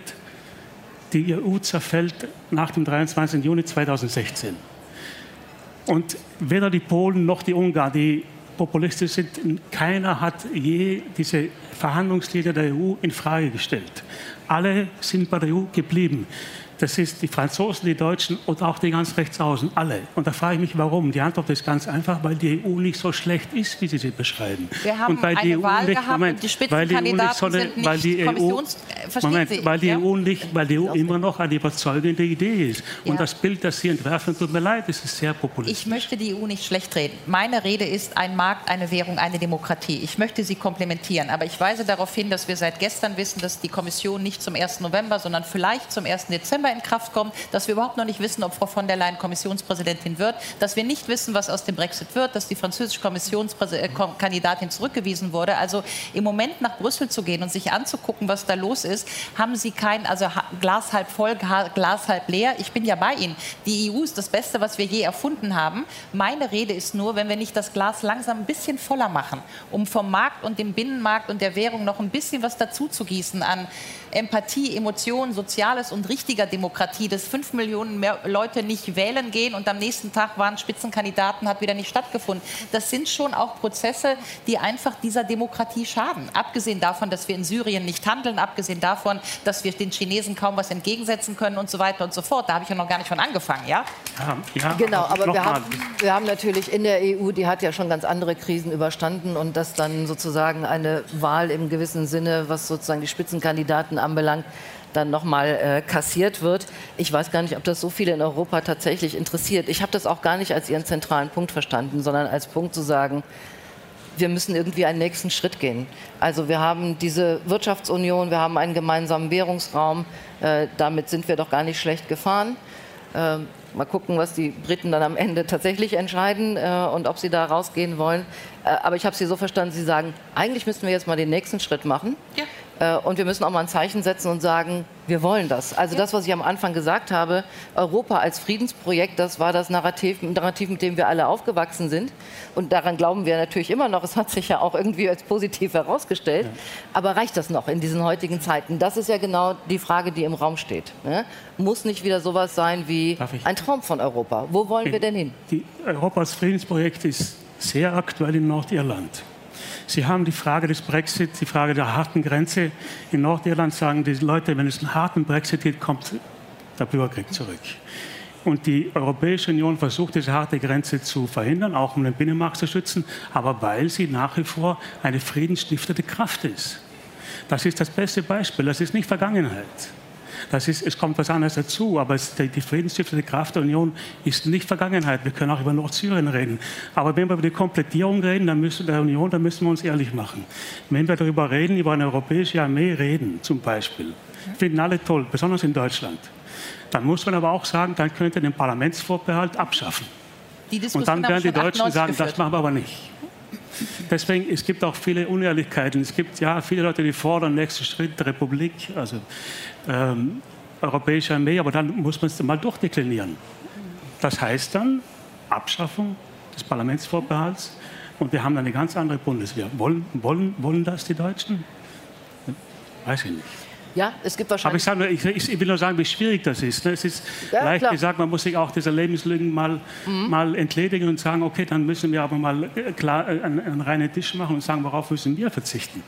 die E U zerfällt nach dem dreiundzwanzigsten Juni zweitausendsechzehn. Und weder die Polen noch die Ungarn, die populistisch sind, keiner hat je diese Verhandlungslinie der E U in Frage gestellt. Alle sind bei der E U geblieben. Das ist die Franzosen, die Deutschen und auch die ganz Rechtsaußen, alle. Und da frage ich mich, warum. Die Antwort ist ganz einfach, weil die E U nicht so schlecht ist, wie Sie sie beschreiben. Wir haben und weil eine die E U Wahl nicht, gehabt Moment, und die Spitzenkandidaten so eine, sind nicht weil die Kommissions... E U, Moment, weil die, ja? E U nicht, weil die E U immer noch eine überzeugende Idee ist. Und ja. das Bild, das Sie entwerfen, tut mir leid, das ist sehr populistisch. Ich möchte die E U nicht schlecht reden. Meine Rede ist ein Markt, eine Währung, eine Demokratie. Ich möchte sie komplementieren. Aber ich weise darauf hin, dass wir seit gestern wissen, dass die Kommission nicht zum ersten November, sondern vielleicht zum ersten Dezember in Kraft kommt, dass wir überhaupt noch nicht wissen, ob Frau von der Leyen Kommissionspräsidentin wird, dass wir nicht wissen, was aus dem Brexit wird, dass die französische Kommissionskandidatin zurückgewiesen wurde. Also im Moment nach Brüssel zu gehen und sich anzugucken, was da los ist, haben Sie kein, also Glas halb voll, Glas halb leer. Ich bin ja bei Ihnen. Die E U ist das Beste, was wir je erfunden haben. Meine Rede ist nur, wenn wir nicht das Glas langsam ein bisschen voller machen, um vom Markt und dem Binnenmarkt und der Währung noch ein bisschen was dazu zu gießen an Empathie, Emotionen, Soziales und richtiger Demokratie, dass fünf Millionen mehr Leute nicht wählen gehen und am nächsten Tag waren Spitzenkandidaten, hat wieder nicht stattgefunden. Das sind schon auch Prozesse, die einfach dieser Demokratie schaden. Abgesehen davon, dass wir in Syrien nicht handeln, abgesehen davon, dass wir den Chinesen kaum was entgegensetzen können und so weiter und so fort. Da habe ich ja noch gar nicht von angefangen, ja? ja, ja genau, aber wir haben, wir haben natürlich in der E U, die hat ja schon ganz andere Krisen überstanden und dass dann sozusagen eine Wahl Wahl im gewissen Sinne, was sozusagen die Spitzenkandidaten anbelangt, dann nochmal äh, kassiert wird. Ich weiß gar nicht, ob das so viele in Europa tatsächlich interessiert. Ich habe das auch gar nicht als Ihren zentralen Punkt verstanden, sondern als Punkt zu sagen, wir müssen irgendwie einen nächsten Schritt gehen. Also wir haben diese Wirtschaftsunion, wir haben einen gemeinsamen Währungsraum, äh, damit sind wir doch gar nicht schlecht gefahren. Äh, mal gucken, was die Briten dann am Ende tatsächlich entscheiden äh, und ob sie da rausgehen wollen. Äh, aber ich habe Sie so verstanden, Sie sagen, eigentlich müssten wir jetzt mal den nächsten Schritt machen. Ja. Und wir müssen auch mal ein Zeichen setzen und sagen, wir wollen das. Also das, was ich am Anfang gesagt habe, Europa als Friedensprojekt, das war das Narrativ, Narrativ, mit dem wir alle aufgewachsen sind. Und daran glauben wir natürlich immer noch. Es hat sich ja auch irgendwie als positiv herausgestellt. Ja. Aber reicht das noch in diesen heutigen Zeiten? Das ist ja genau die Frage, die im Raum steht. Ne? Muss nicht wieder sowas sein wie ein Traum von Europa? Wo wollen wir denn hin? Die Europa als Friedensprojekt ist sehr aktuell in Nordirland. Sie haben die Frage des Brexit, die Frage der harten Grenze. In Nordirland sagen die Leute, wenn es einen harten Brexit gibt, kommt der Bürgerkrieg zurück. Und die Europäische Union versucht, diese harte Grenze zu verhindern, auch um den Binnenmarkt zu schützen, aber weil sie nach wie vor eine friedensstiftende Kraft ist. Das ist das beste Beispiel, das ist nicht Vergangenheit. Das ist, es kommt was anderes dazu, aber es, die, die friedensstiftende Kraft der Union ist nicht Vergangenheit. Wir können auch über Nordsyrien reden. Aber wenn wir über die Komplettierung reden, dann müssen, der Union, dann müssen wir uns ehrlich machen. Wenn wir darüber reden, über eine europäische Armee reden, zum Beispiel, finden alle toll, besonders in Deutschland. Dann muss man aber auch sagen, dann könnte den Parlamentsvorbehalt abschaffen. Die Und dann werden die Deutschen sagen, geführt. Das machen wir aber nicht. Deswegen, es gibt auch viele Unehrlichkeiten. Es gibt ja viele Leute, die fordern, nächsten Schritt, Republik, also ähm, europäische Armee, aber dann muss man es mal durchdeklinieren. Das heißt dann Abschaffung des Parlamentsvorbehalts und wir haben eine ganz andere Bundeswehr. Wollen, wollen, wollen das die Deutschen? Weiß ich nicht. Ja, es gibt wahrscheinlich... Aber ich, sage, ich, ich will nur sagen, wie schwierig das ist. Es ist ja, leicht klar. gesagt, man muss sich auch dieser Lebenslügen mal, mhm. mal entledigen und sagen, okay, dann müssen wir aber mal klar einen, einen reinen Tisch machen und sagen, worauf müssen wir verzichten.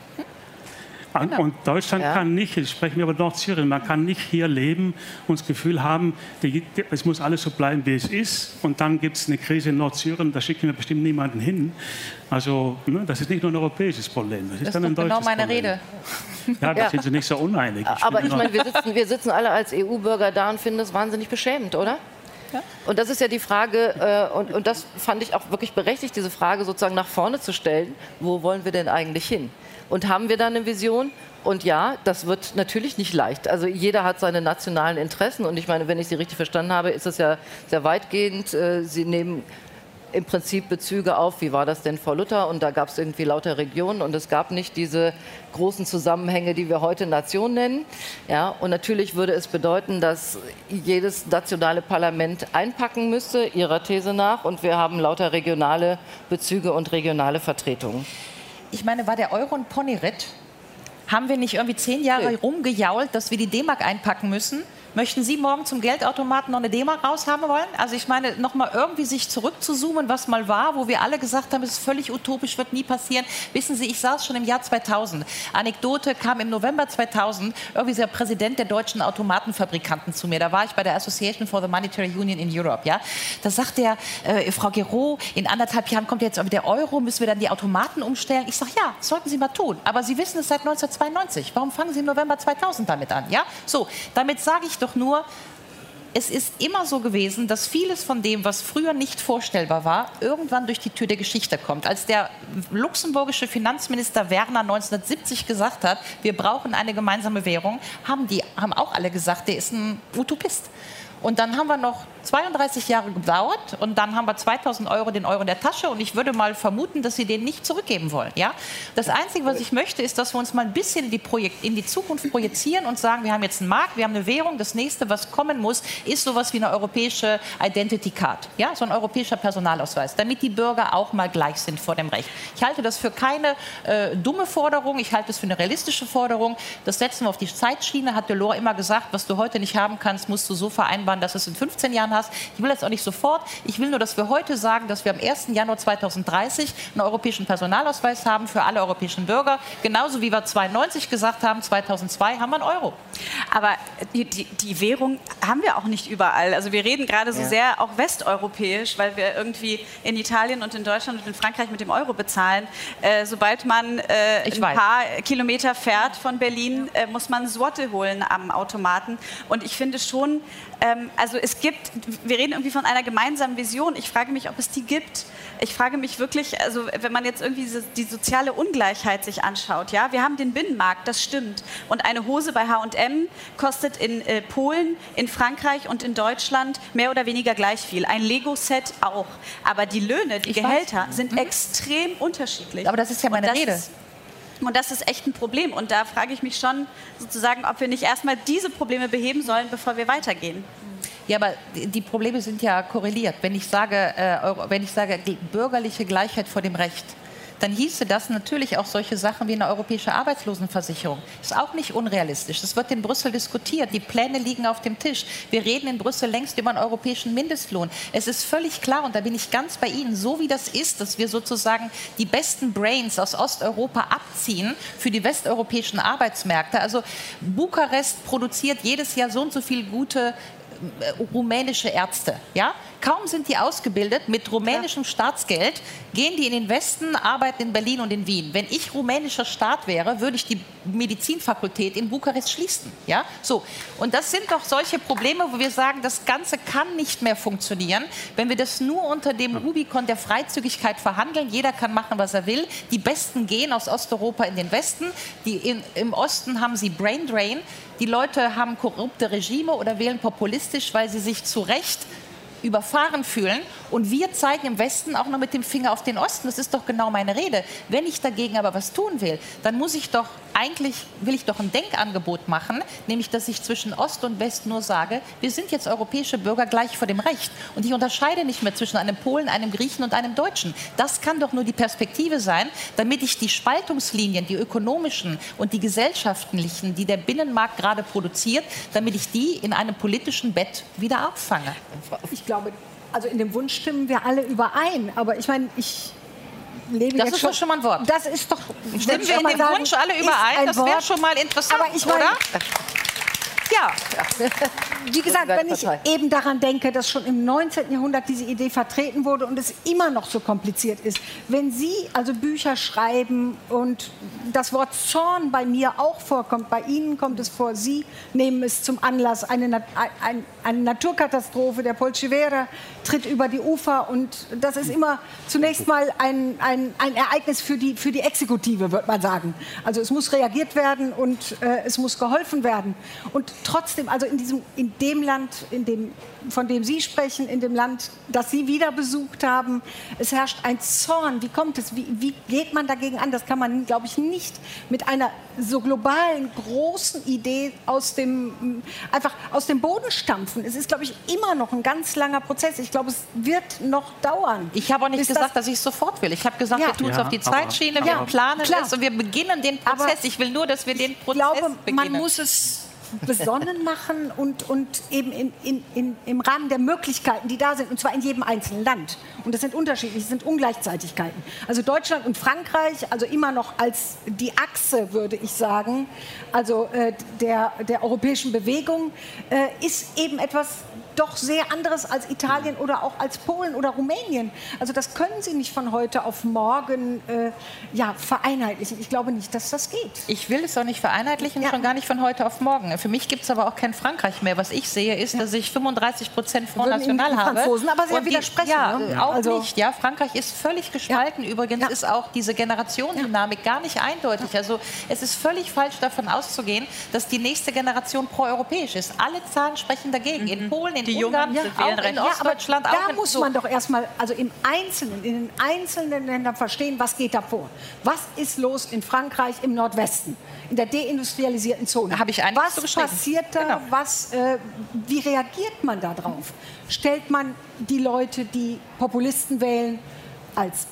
Genau. Und Deutschland ja. kann nicht, jetzt sprechen wir über Nordsyrien, man kann nicht hier leben und das Gefühl haben, die, die, es muss alles so bleiben, wie es ist. Und dann gibt es eine Krise in Nordsyrien, da schicken wir bestimmt niemanden hin. Also ne, das ist nicht nur ein europäisches Problem, das ist das dann ein deutsches genau meine Problem. Rede. Ja, da ja. sind Sie nicht so uneinig. Ich Aber ich meine, wir sitzen, wir sitzen alle als E U-Bürger da und finden das wahnsinnig beschämend, oder? Ja. Und das ist ja die Frage, äh, und, und das fand ich auch wirklich berechtigt, diese Frage sozusagen nach vorne zu stellen, wo wollen wir denn eigentlich hin? Und haben wir da eine Vision? Und ja, das wird natürlich nicht leicht. Also jeder hat seine nationalen Interessen. Und ich meine, wenn ich Sie richtig verstanden habe, ist das ja sehr weitgehend. Sie nehmen im Prinzip Bezüge auf, wie war das denn vor Luther? Und da gab es irgendwie lauter Regionen und es gab nicht diese großen Zusammenhänge, die wir heute Nation nennen. Ja, und natürlich würde es bedeuten, dass jedes nationale Parlament einpacken müsste, Ihrer These nach. Und wir haben lauter regionale Bezüge und regionale Vertretungen. Ich meine, war der Euro ein Ponyritt? Haben wir nicht irgendwie zehn Jahre rumgejault, dass wir die D-Mark einpacken müssen? Möchten Sie morgen zum Geldautomaten noch eine D-Mark raushaben wollen? Also ich meine, noch mal irgendwie sich zurückzuzoomen, was mal war, wo wir alle gesagt haben, es ist völlig utopisch, wird nie passieren. Wissen Sie, ich saß schon im Jahr zweitausend. Anekdote, kam im November zweitausend irgendwie der Präsident der deutschen Automatenfabrikanten zu mir. Da war ich bei der Association for the Monetary Union in Europe. Ja? Da sagt der, äh, Frau Giraud, in anderthalb Jahren kommt jetzt der Euro, müssen wir dann die Automaten umstellen? Ich sage, ja, das sollten Sie mal tun. Aber Sie wissen es seit neunzehnhundertzweiundneunzig. Warum fangen Sie im November zweitausend damit an? Ja? So, damit sage ich doch nur, es ist immer so gewesen, dass vieles von dem, was früher nicht vorstellbar war, irgendwann durch die Tür der Geschichte kommt. Als der luxemburgische Finanzminister Werner neunzehnhundertsiebzig gesagt hat, wir brauchen eine gemeinsame Währung, haben, die, haben auch alle gesagt, der ist ein Utopist. Und dann haben wir noch zweiunddreißig Jahre gedauert und dann haben wir zweitausend Euro den Euro in der Tasche und ich würde mal vermuten, dass Sie den nicht zurückgeben wollen. Ja? Das Einzige, was ich möchte, ist, dass wir uns mal ein bisschen in die, Projekt, in die Zukunft projizieren und sagen, wir haben jetzt einen Markt, wir haben eine Währung, das nächste, was kommen muss, ist sowas wie eine europäische Identity Card, ja? So ein europäischer Personalausweis, damit die Bürger auch mal gleich sind vor dem Recht. Ich halte das für keine äh, dumme Forderung, ich halte es für eine realistische Forderung. Das setzen wir auf die Zeitschiene, hat Delors immer gesagt, was du heute nicht haben kannst, musst du so vereinbaren, irgendwann, dass du es in fünfzehn Jahren hast. Ich will das auch nicht sofort. Ich will nur, dass wir heute sagen, dass wir am ersten Januar zweitausenddreißig einen europäischen Personalausweis haben für alle europäischen Bürger. Genauso wie wir zweiundneunzig gesagt haben, zweitausendzwei haben wir einen Euro. Aber die, die, die Währung haben wir auch nicht überall. Also wir reden gerade so ja. sehr auch westeuropäisch, weil wir irgendwie in Italien und in Deutschland und in Frankreich mit dem Euro bezahlen. Äh, sobald man äh, ein weiß. paar Kilometer fährt von Berlin, äh, muss man Sorte holen am Automaten. Und ich finde schon, ähm, also es gibt, wir reden irgendwie von einer gemeinsamen Vision. Ich frage mich, ob es die gibt. Ich frage mich wirklich, also wenn man jetzt irgendwie die soziale Ungleichheit sich anschaut, ja, wir haben den Binnenmarkt, das stimmt. Und eine Hose bei H und M kostet in äh, Polen, in Frankreich und in Deutschland mehr oder weniger gleich viel. Ein Lego-Set auch. Aber die Löhne, die ich Gehälter weiß. sind mhm. extrem unterschiedlich. Aber das ist ja meine Rede. Ist, und das ist echt ein Problem. Und da frage ich mich schon sozusagen, ob wir nicht erstmal diese Probleme beheben sollen, bevor wir weitergehen. Ja, aber die Probleme sind ja korreliert. Wenn ich sage, äh, wenn ich sage bürgerliche Gleichheit vor dem Recht, dann hieße das natürlich auch solche Sachen wie eine europäische Arbeitslosenversicherung. Ist auch nicht unrealistisch. Das wird in Brüssel diskutiert. Die Pläne liegen auf dem Tisch. Wir reden in Brüssel längst über einen europäischen Mindestlohn. Es ist völlig klar, und da bin ich ganz bei Ihnen, so wie das ist, dass wir sozusagen die besten Brains aus Osteuropa abziehen für die westeuropäischen Arbeitsmärkte. Also Bukarest produziert jedes Jahr so und so viel gute rumänische Ärzte, ja? Kaum sind die ausgebildet, mit rumänischem Staatsgeld gehen die in den Westen, arbeiten in Berlin und in Wien. Wenn ich rumänischer Staat wäre, würde ich die Medizinfakultät in Bukarest schließen. Ja? So. Und das sind doch solche Probleme, wo wir sagen, das Ganze kann nicht mehr funktionieren, wenn wir das nur unter dem Rubikon der Freizügigkeit verhandeln. Jeder kann machen, was er will. Die Besten gehen aus Osteuropa in den Westen. Die in, im Osten haben sie Brain Drain. Die Leute haben korrupte Regime oder wählen populistisch, weil sie sich zu Recht überfahren fühlen. Und wir zeigen im Westen auch noch mit dem Finger auf den Osten. Das ist doch genau meine Rede. Wenn ich dagegen aber was tun will, dann muss ich doch eigentlich, will ich doch ein Denkangebot machen, nämlich, dass ich zwischen Ost und West nur sage, wir sind jetzt europäische Bürger gleich vor dem Recht. Und ich unterscheide nicht mehr zwischen einem Polen, einem Griechen und einem Deutschen. Das kann doch nur die Perspektive sein, damit ich die Spaltungslinien, die ökonomischen und die gesellschaftlichen, die der Binnenmarkt gerade produziert, damit ich die in einem politischen Bett wieder auffange. Ich glaube, also in dem Wunsch stimmen wir alle überein. Aber ich meine, ich lebe das jetzt ist schon, doch schon mal ein Wort. Das ist doch... Stimmen wir in dem sagen, Wunsch alle überein? Das wäre schon mal interessant, aber ich mein, oder? Ja. Wie gesagt, wenn ich eben daran denke, dass schon im neunzehnten Jahrhundert diese Idee vertreten wurde und es immer noch so kompliziert ist. Wenn Sie also Bücher schreiben und das Wort Zorn bei mir auch vorkommt, bei Ihnen kommt es vor, Sie nehmen es zum Anlass, eine, Na ein, eine Naturkatastrophe, der Polcevera tritt über die Ufer und das ist immer zunächst mal ein, ein, ein Ereignis für die, für die Exekutive, würde man sagen. Also es muss reagiert werden und äh, es muss geholfen werden. Und trotzdem, also in, diesem, in dem Land, in dem, von dem Sie sprechen, in dem Land, das Sie wieder besucht haben, es herrscht ein Zorn. Wie kommt es? Wie, wie geht man dagegen an? Das kann man, glaube ich, nicht mit einer so globalen, großen Idee aus dem, einfach aus dem Boden stampfen. Es ist, glaube ich, immer noch ein ganz langer Prozess. Ich glaube, es wird noch dauern. Ich habe auch nicht gesagt, das dass ich es sofort will. Ich habe gesagt, ja. wir tun es ja, auf die Zeitschiene, aber, wir aber, planen klar. es und wir beginnen den Prozess. Aber ich will nur, dass wir den Prozess ich glaube, beginnen. Man muss es besonnen machen und, und eben in, in, in, im Rahmen der Möglichkeiten, die da sind, und zwar in jedem einzelnen Land. Und das sind unterschiedlich, das sind Ungleichzeitigkeiten. Also Deutschland und Frankreich, also immer noch als die Achse, würde ich sagen, also äh, der, der europäischen Bewegung, äh, ist eben etwas doch sehr anderes als Italien oder auch als Polen oder Rumänien. Also das können Sie nicht von heute auf morgen äh, ja, vereinheitlichen. Ich glaube nicht, dass das geht. Ich will es auch nicht vereinheitlichen, ja. schon gar nicht von heute auf morgen. Für mich gibt es aber auch kein Frankreich mehr. Was ich sehe, ist, ja. dass ich fünfunddreißig Prozent Front National habe. Franzosen, aber Sie ja widersprechen. Ja, ne? auch also, nicht. Ja, Frankreich ist völlig gespalten. Ja. Übrigens ja. ist auch diese Generationendynamik ja. gar nicht eindeutig. Also es ist völlig falsch, davon auszugehen, dass die nächste Generation proeuropäisch ist. Alle Zahlen sprechen dagegen. Mhm. In Polen, in die Ungarn, ja. auch in Ostdeutschland. Ja, auch da in muss so man doch erstmal, also im Einzelnen, in den einzelnen Ländern verstehen, was geht da vor. Was ist los in Frankreich im Nordwesten, in der deindustrialisierten Zone? Habe ich was passiert da? Genau. Was, äh, wie reagiert man da drauf? Stellt man die Leute, die Populisten wählen, als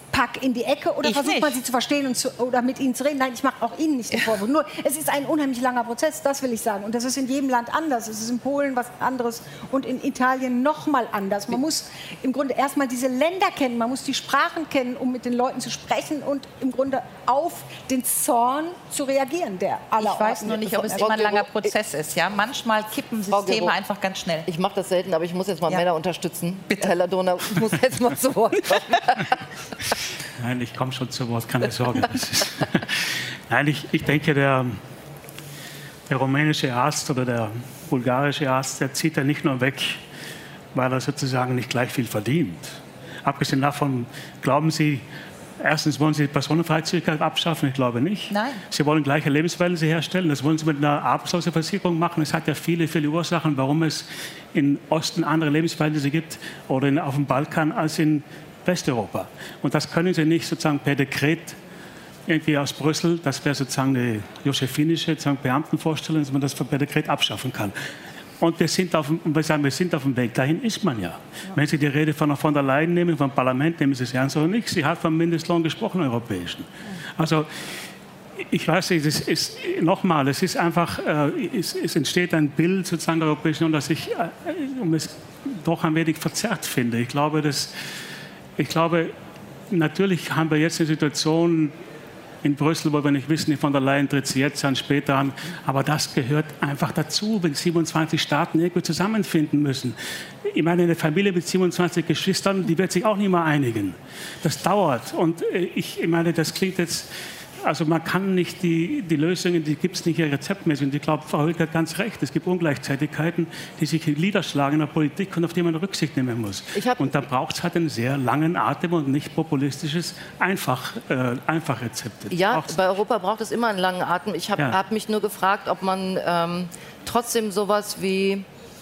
pack in die Ecke oder Ich versucht nicht. man sie zu verstehen und zu, oder mit ihnen zu reden? Nein, ich mache auch Ihnen nicht den Vorwurf. Nur, es ist ein unheimlich langer Prozess, das will ich sagen. Und das ist in jedem Land anders. Es ist in Polen was anderes und in Italien noch mal anders. Man muss im Grunde erstmal diese Länder kennen, man muss die Sprachen kennen, um mit den Leuten zu sprechen und im Grunde auf den Zorn zu reagieren, der aller Ich weiß nur nicht, ob es immer ein langer Prozess ist. Ja? Manchmal kippen Systeme einfach ganz schnell. Ich mache das selten, aber ich muss jetzt mal Ja. Männer unterstützen. Bitte. Herr Ladurner, ich muss jetzt mal zu Wort kommen. Nein, ich komme schon zu Wort, keine Sorge. Das ist Nein, ich, ich denke, der, der rumänische Arzt oder der bulgarische Arzt, der zieht ja nicht nur weg, weil er sozusagen nicht gleich viel verdient. Abgesehen davon, glauben Sie, erstens wollen Sie die Personenfreizügigkeit abschaffen? Ich glaube nicht. Nein. Sie wollen gleiche Lebensverhältnisse herstellen. Das wollen Sie mit einer Arbeitslosenversicherung machen. Es hat ja viele, viele Ursachen, warum es im Osten andere Lebensverhältnisse gibt oder in, auf dem Balkan als in Westeuropa. Und das können Sie nicht sozusagen per Dekret irgendwie aus Brüssel, das wäre sozusagen eine josephinische sozusagen Beamtenvorstellung, dass man das per Dekret abschaffen kann. Und wir sind, auf, wir sagen, wir sind auf dem Weg, dahin ist man ja. Ja. Wenn Sie die Rede von von der Leyen nehmen, vom Parlament, nehmen Sie es ernst oder nicht. Sie hat vom Mindestlohn gesprochen, europäischen. Also ich weiß nicht, es ist, nochmal, es ist einfach, äh, es, es entsteht ein Bild sozusagen der Europäischen Union, das ich äh, um es doch ein wenig verzerrt finde. Ich glaube, dass Ich glaube, natürlich haben wir jetzt eine Situation in Brüssel, wo wir nicht wissen, die von der Leyen tritt sie jetzt an, später an. Aber das gehört einfach dazu, wenn siebenundzwanzig Staaten irgendwie zusammenfinden müssen. Ich meine, eine Familie mit siebenundzwanzig Geschwistern, die wird sich auch nicht mehr einigen. Das dauert. Und ich, ich meine, das klingt jetzt... Also man kann nicht die, die Lösungen, die gibt es nicht rezeptmäßig. Und ich glaube, Frau Höcke hat ganz recht. Es gibt Ungleichzeitigkeiten, die sich niederschlagen in der Politik und auf die man Rücksicht nehmen muss. Und da braucht es halt einen sehr langen Atem und nicht populistisches Einfach, äh, Einfachrezept. Ja, bei Europa braucht es immer einen langen Atem. Ich habe Ja. hab mich nur gefragt, ob man ähm, trotzdem sowas wie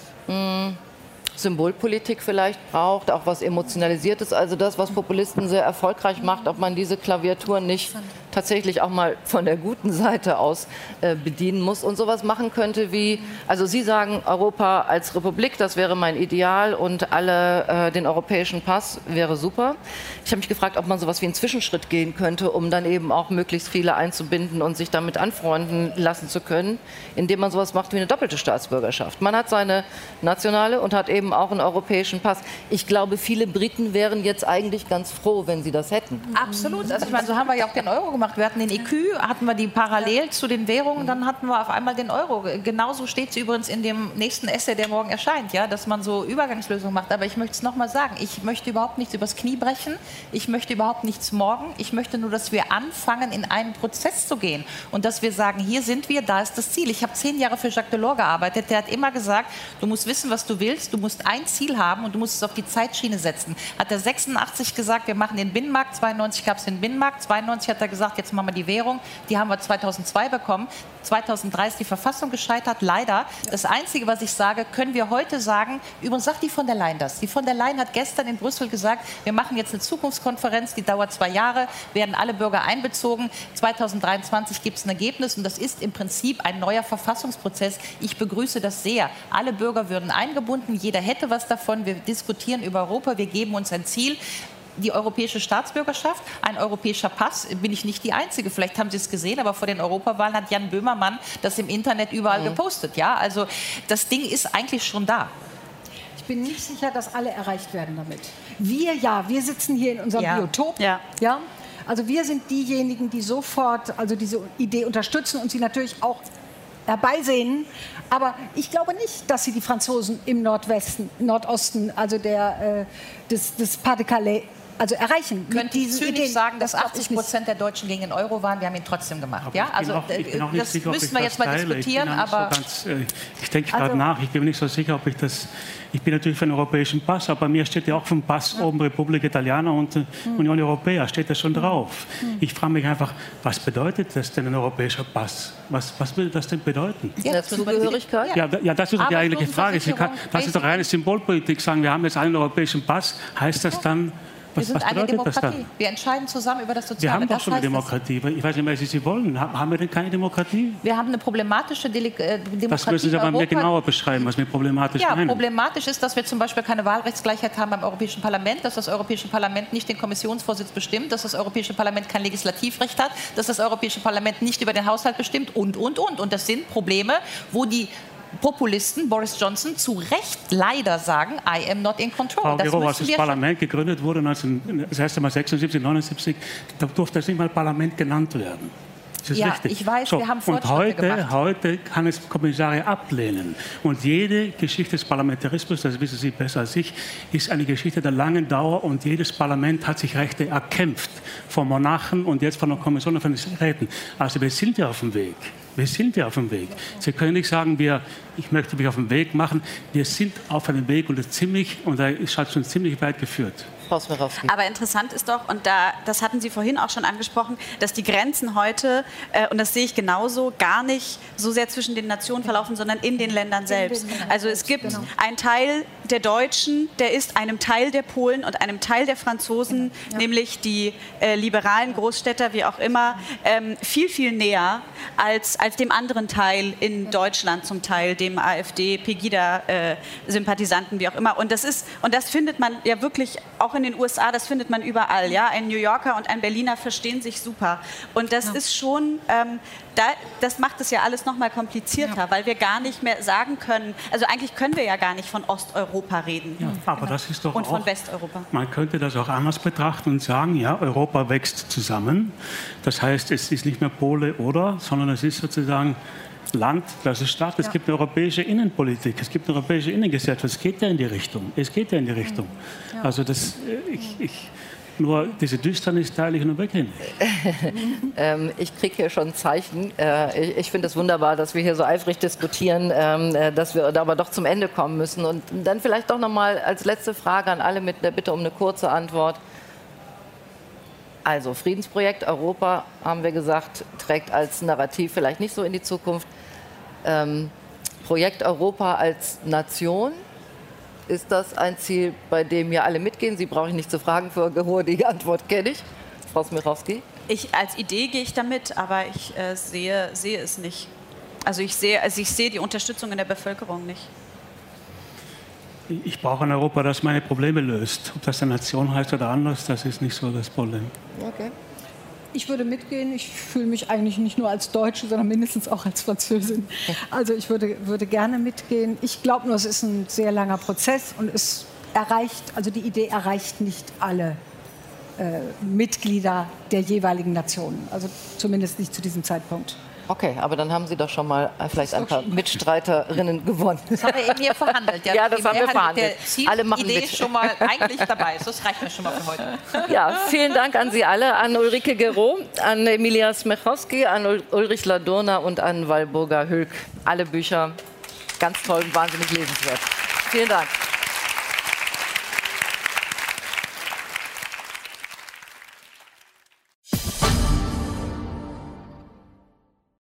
mh, Symbolpolitik vielleicht braucht, auch was Emotionalisiertes, also das, was Populisten sehr erfolgreich macht, ob man diese Klaviatur nicht tatsächlich auch mal von der guten Seite aus äh, bedienen muss und sowas machen könnte wie, also Sie sagen, Europa als Republik, das wäre mein Ideal und alle äh, den europäischen Pass wäre super. Ich habe mich gefragt, ob man sowas wie einen Zwischenschritt gehen könnte, um dann eben auch möglichst viele einzubinden und sich damit anfreunden lassen zu können, indem man sowas macht wie eine doppelte Staatsbürgerschaft. Man hat seine nationale und hat eben auch einen europäischen Pass. Ich glaube, viele Briten wären jetzt eigentlich ganz froh, wenn sie das hätten. Absolut. Also ich meine, so haben wir ja auch den Euro gemacht. Wir hatten den E Q, hatten wir die parallel zu den Währungen, dann hatten wir auf einmal den Euro. Genauso steht es übrigens in dem nächsten Essay, der morgen erscheint, ja, dass man so Übergangslösungen macht. Aber ich möchte es noch mal sagen, ich möchte überhaupt nichts übers Knie brechen. Ich möchte überhaupt nichts morgen. Ich möchte nur, dass wir anfangen, in einen Prozess zu gehen. Und dass wir sagen, hier sind wir, da ist das Ziel. Ich habe zehn Jahre für Jacques Delors gearbeitet. Der hat immer gesagt, du musst wissen, was du willst. Du musst ein Ziel haben und du musst es auf die Zeitschiene setzen. Hat er sechsundachtzig gesagt, wir machen den Binnenmarkt. zweiundneunzig gab es den Binnenmarkt. zweiundneunzig hat er gesagt, jetzt machen wir die Währung. Die haben wir zweitausendzwei bekommen. zweitausenddrei ist die Verfassung gescheitert, leider. Das Einzige, was ich sage, können wir heute sagen, übrigens sagt die von der Leyen das. Die von der Leyen hat gestern in Brüssel gesagt, wir machen jetzt eine Zukunftskonferenz, die dauert zwei Jahre, werden alle Bürger einbezogen. zweitausenddreiundzwanzig gibt es ein Ergebnis und das ist im Prinzip ein neuer Verfassungsprozess. Ich begrüße das sehr. Alle Bürger würden eingebunden, jeder hätte was davon. Wir diskutieren über Europa, wir geben uns ein Ziel. Die europäische Staatsbürgerschaft, ein europäischer Pass, bin ich nicht die Einzige. Vielleicht haben Sie es gesehen, aber vor den Europawahlen hat Jan Böhmermann das im Internet überall mhm. gepostet. Ja? Also das Ding ist eigentlich schon da. Ich bin nicht sicher, dass alle erreicht werden damit. Wir ja, wir sitzen hier in unserem ja. Biotop. Ja. Ja? Also wir sind diejenigen, die sofort also diese Idee unterstützen und sie natürlich auch herbeisehen. Aber ich glaube nicht, dass sie die Franzosen im Nordwesten, Nordosten, also der, äh, des, des Pas-de-Calais, also erreichen. Könnte ich zynisch Ideen. sagen, dass Das glaub achtzig ich Prozent der Deutschen gegen den Euro waren. Wir haben ihn trotzdem gemacht. Aber Ja? ich bin Also auch, ich bin auch nicht das sicher, ob müssen ich wir das jetzt mal teile. diskutieren. Ich, bin Aber so ganz, äh, ich denke gerade Also- nach, ich bin mir nicht so sicher, ob ich das... Ich bin natürlich für den europäischen Pass, aber bei mir steht ja auch vom Pass ja. oben Republik Italiana und äh, hm. Union Europea, steht das schon drauf. Hm. Ich frage mich einfach, was bedeutet das denn, ein europäischer Pass? Was, was will das denn bedeuten? Ja, Zugehörigkeit? Ja, ja, das ist doch die eigentliche Frage. Sie kann, das ist doch reine Symbolpolitik, sagen, wir haben jetzt einen europäischen Pass. Heißt das dann, Wir Was, sind was eine bedeutet das Demokratie. dann? Wir entscheiden zusammen über das Soziale. Wir haben doch das schon eine heißt Demokratie. Ich weiß nicht, welche Sie wollen. Haben wir denn keine Demokratie? das. Wir haben eine problematische Dele äh, Demokratie. Das müssen Sie aber mir genauer beschreiben, was wir problematisch Ja, meinen. problematisch ist, dass wir zum Beispiel keine Wahlrechtsgleichheit haben beim Europäischen Parlament, dass das Europäische Parlament nicht den Kommissionsvorsitz bestimmt, dass das Europäische Parlament kein Legislativrecht hat, dass das Europäische Parlament nicht über den Haushalt bestimmt und, und, und. Und das sind Probleme, wo die Populisten, Boris Johnson, zu Recht leider sagen, I am not in control. Frau Das Gero, als müssen das wir Parlament gegründet wurde, neunzehn, das erste Mal sechsundsiebzig, neunundsiebzig, da durfte das nicht mal Parlament genannt werden. Das ist Ja, richtig. ich weiß, wir haben und Fortschritte heute, gemacht. heute kann es Kommissare ablehnen. Und jede Geschichte des Parlamentarismus, das wissen Sie besser als ich, ist eine Geschichte der langen Dauer und jedes Parlament hat sich Rechte erkämpft vom Monarchen und jetzt von der Kommission und von den Räten. Also wir sind ja auf dem Weg. Wir sind ja auf dem Weg. Sie können nicht sagen, wir, ich möchte mich auf den Weg machen. Wir sind auf einem Weg und das ziemlich, und da ist halt schon ziemlich weit geführt. Frau Smirowski. Aber interessant ist doch, und da, das hatten Sie vorhin auch schon angesprochen, dass die Grenzen heute, äh, und das sehe ich genauso, gar nicht so sehr zwischen den Nationen verlaufen, sondern in den Ländern selbst. Also es gibt Genau. einen Teil der Deutschen, der ist einem Teil der Polen und einem Teil der Franzosen, Ja. nämlich die äh, liberalen Großstädter, wie auch immer, ähm, viel, viel näher als, als dem anderen Teil in Deutschland zum Teil, dem AfD, Pegida-Sympathisanten, wie auch immer. Und das ist, und das findet man ja wirklich auch in den U S A, das findet man überall. Ja? Ein New Yorker und ein Berliner verstehen sich super. Und das ist schon, ähm, da, das macht es ja alles noch mal komplizierter, Ja. weil wir gar nicht mehr sagen können, also eigentlich können wir ja gar nicht von Osteuropa reden Ja, aber das ist doch und von auch, Westeuropa. man könnte das auch anders betrachten und sagen, ja, Europa wächst zusammen. Das heißt, es ist nicht mehr Pole oder, sondern es ist sozusagen Land, das ist Stadt. Es Ja. gibt eine europäische Innenpolitik, es gibt eine europäische Innengesellschaft. Es geht ja in die Richtung. Es geht ja in die Richtung. Ja. Also das, äh, ich, ich, nur diese Düsternis teile ich nur weg hin. Ähm, ich kriege hier schon Zeichen. Äh, ich ich finde es wunderbar, dass wir hier so eifrig diskutieren, ähm, äh, dass wir da aber doch zum Ende kommen müssen. Und dann vielleicht doch noch mal als letzte Frage an alle mit der Bitte um eine kurze Antwort. Also Friedensprojekt Europa, haben wir gesagt, trägt als Narrativ vielleicht nicht so in die Zukunft. Ähm, Projekt Europa als Nation, ist das ein Ziel, bei dem wir alle mitgehen? Sie brauchen nicht zu fragen, für Gehör, die Antwort kenne ich. Frau Smirowski? Ich, als Idee gehe ich damit, aber ich äh, sehe, sehe es nicht. Also ich sehe, also ich sehe die Unterstützung in der Bevölkerung nicht. Ich brauche ein Europa, das meine Probleme löst. Ob das eine Nation heißt oder anders, das ist nicht so das Problem. Okay. Ich würde mitgehen. Ich fühle mich eigentlich nicht nur als Deutsche, sondern mindestens auch als Französin. Also ich würde, würde gerne mitgehen. Ich glaube nur, es ist ein sehr langer Prozess und es erreicht, also die Idee erreicht nicht alle äh, Mitglieder der jeweiligen Nationen. Also zumindest nicht zu diesem Zeitpunkt. Okay, aber dann haben Sie doch schon mal äh, vielleicht ein paar Mitstreiterinnen gewonnen. Das haben wir eben hier verhandelt. Ja, das die haben wir Mehrheit verhandelt. Der Ziel, Alle machen Idee mit. schon mal eigentlich dabei. Das reicht mir schon mal für heute. Ja, vielen Dank an Sie alle, an Ulrike Gero, an Emilia Smechowski, an Ul- Ulrich Ladurner und an Walburga Hülk. Alle Bücher ganz toll und wahnsinnig lesenswert. Vielen Dank.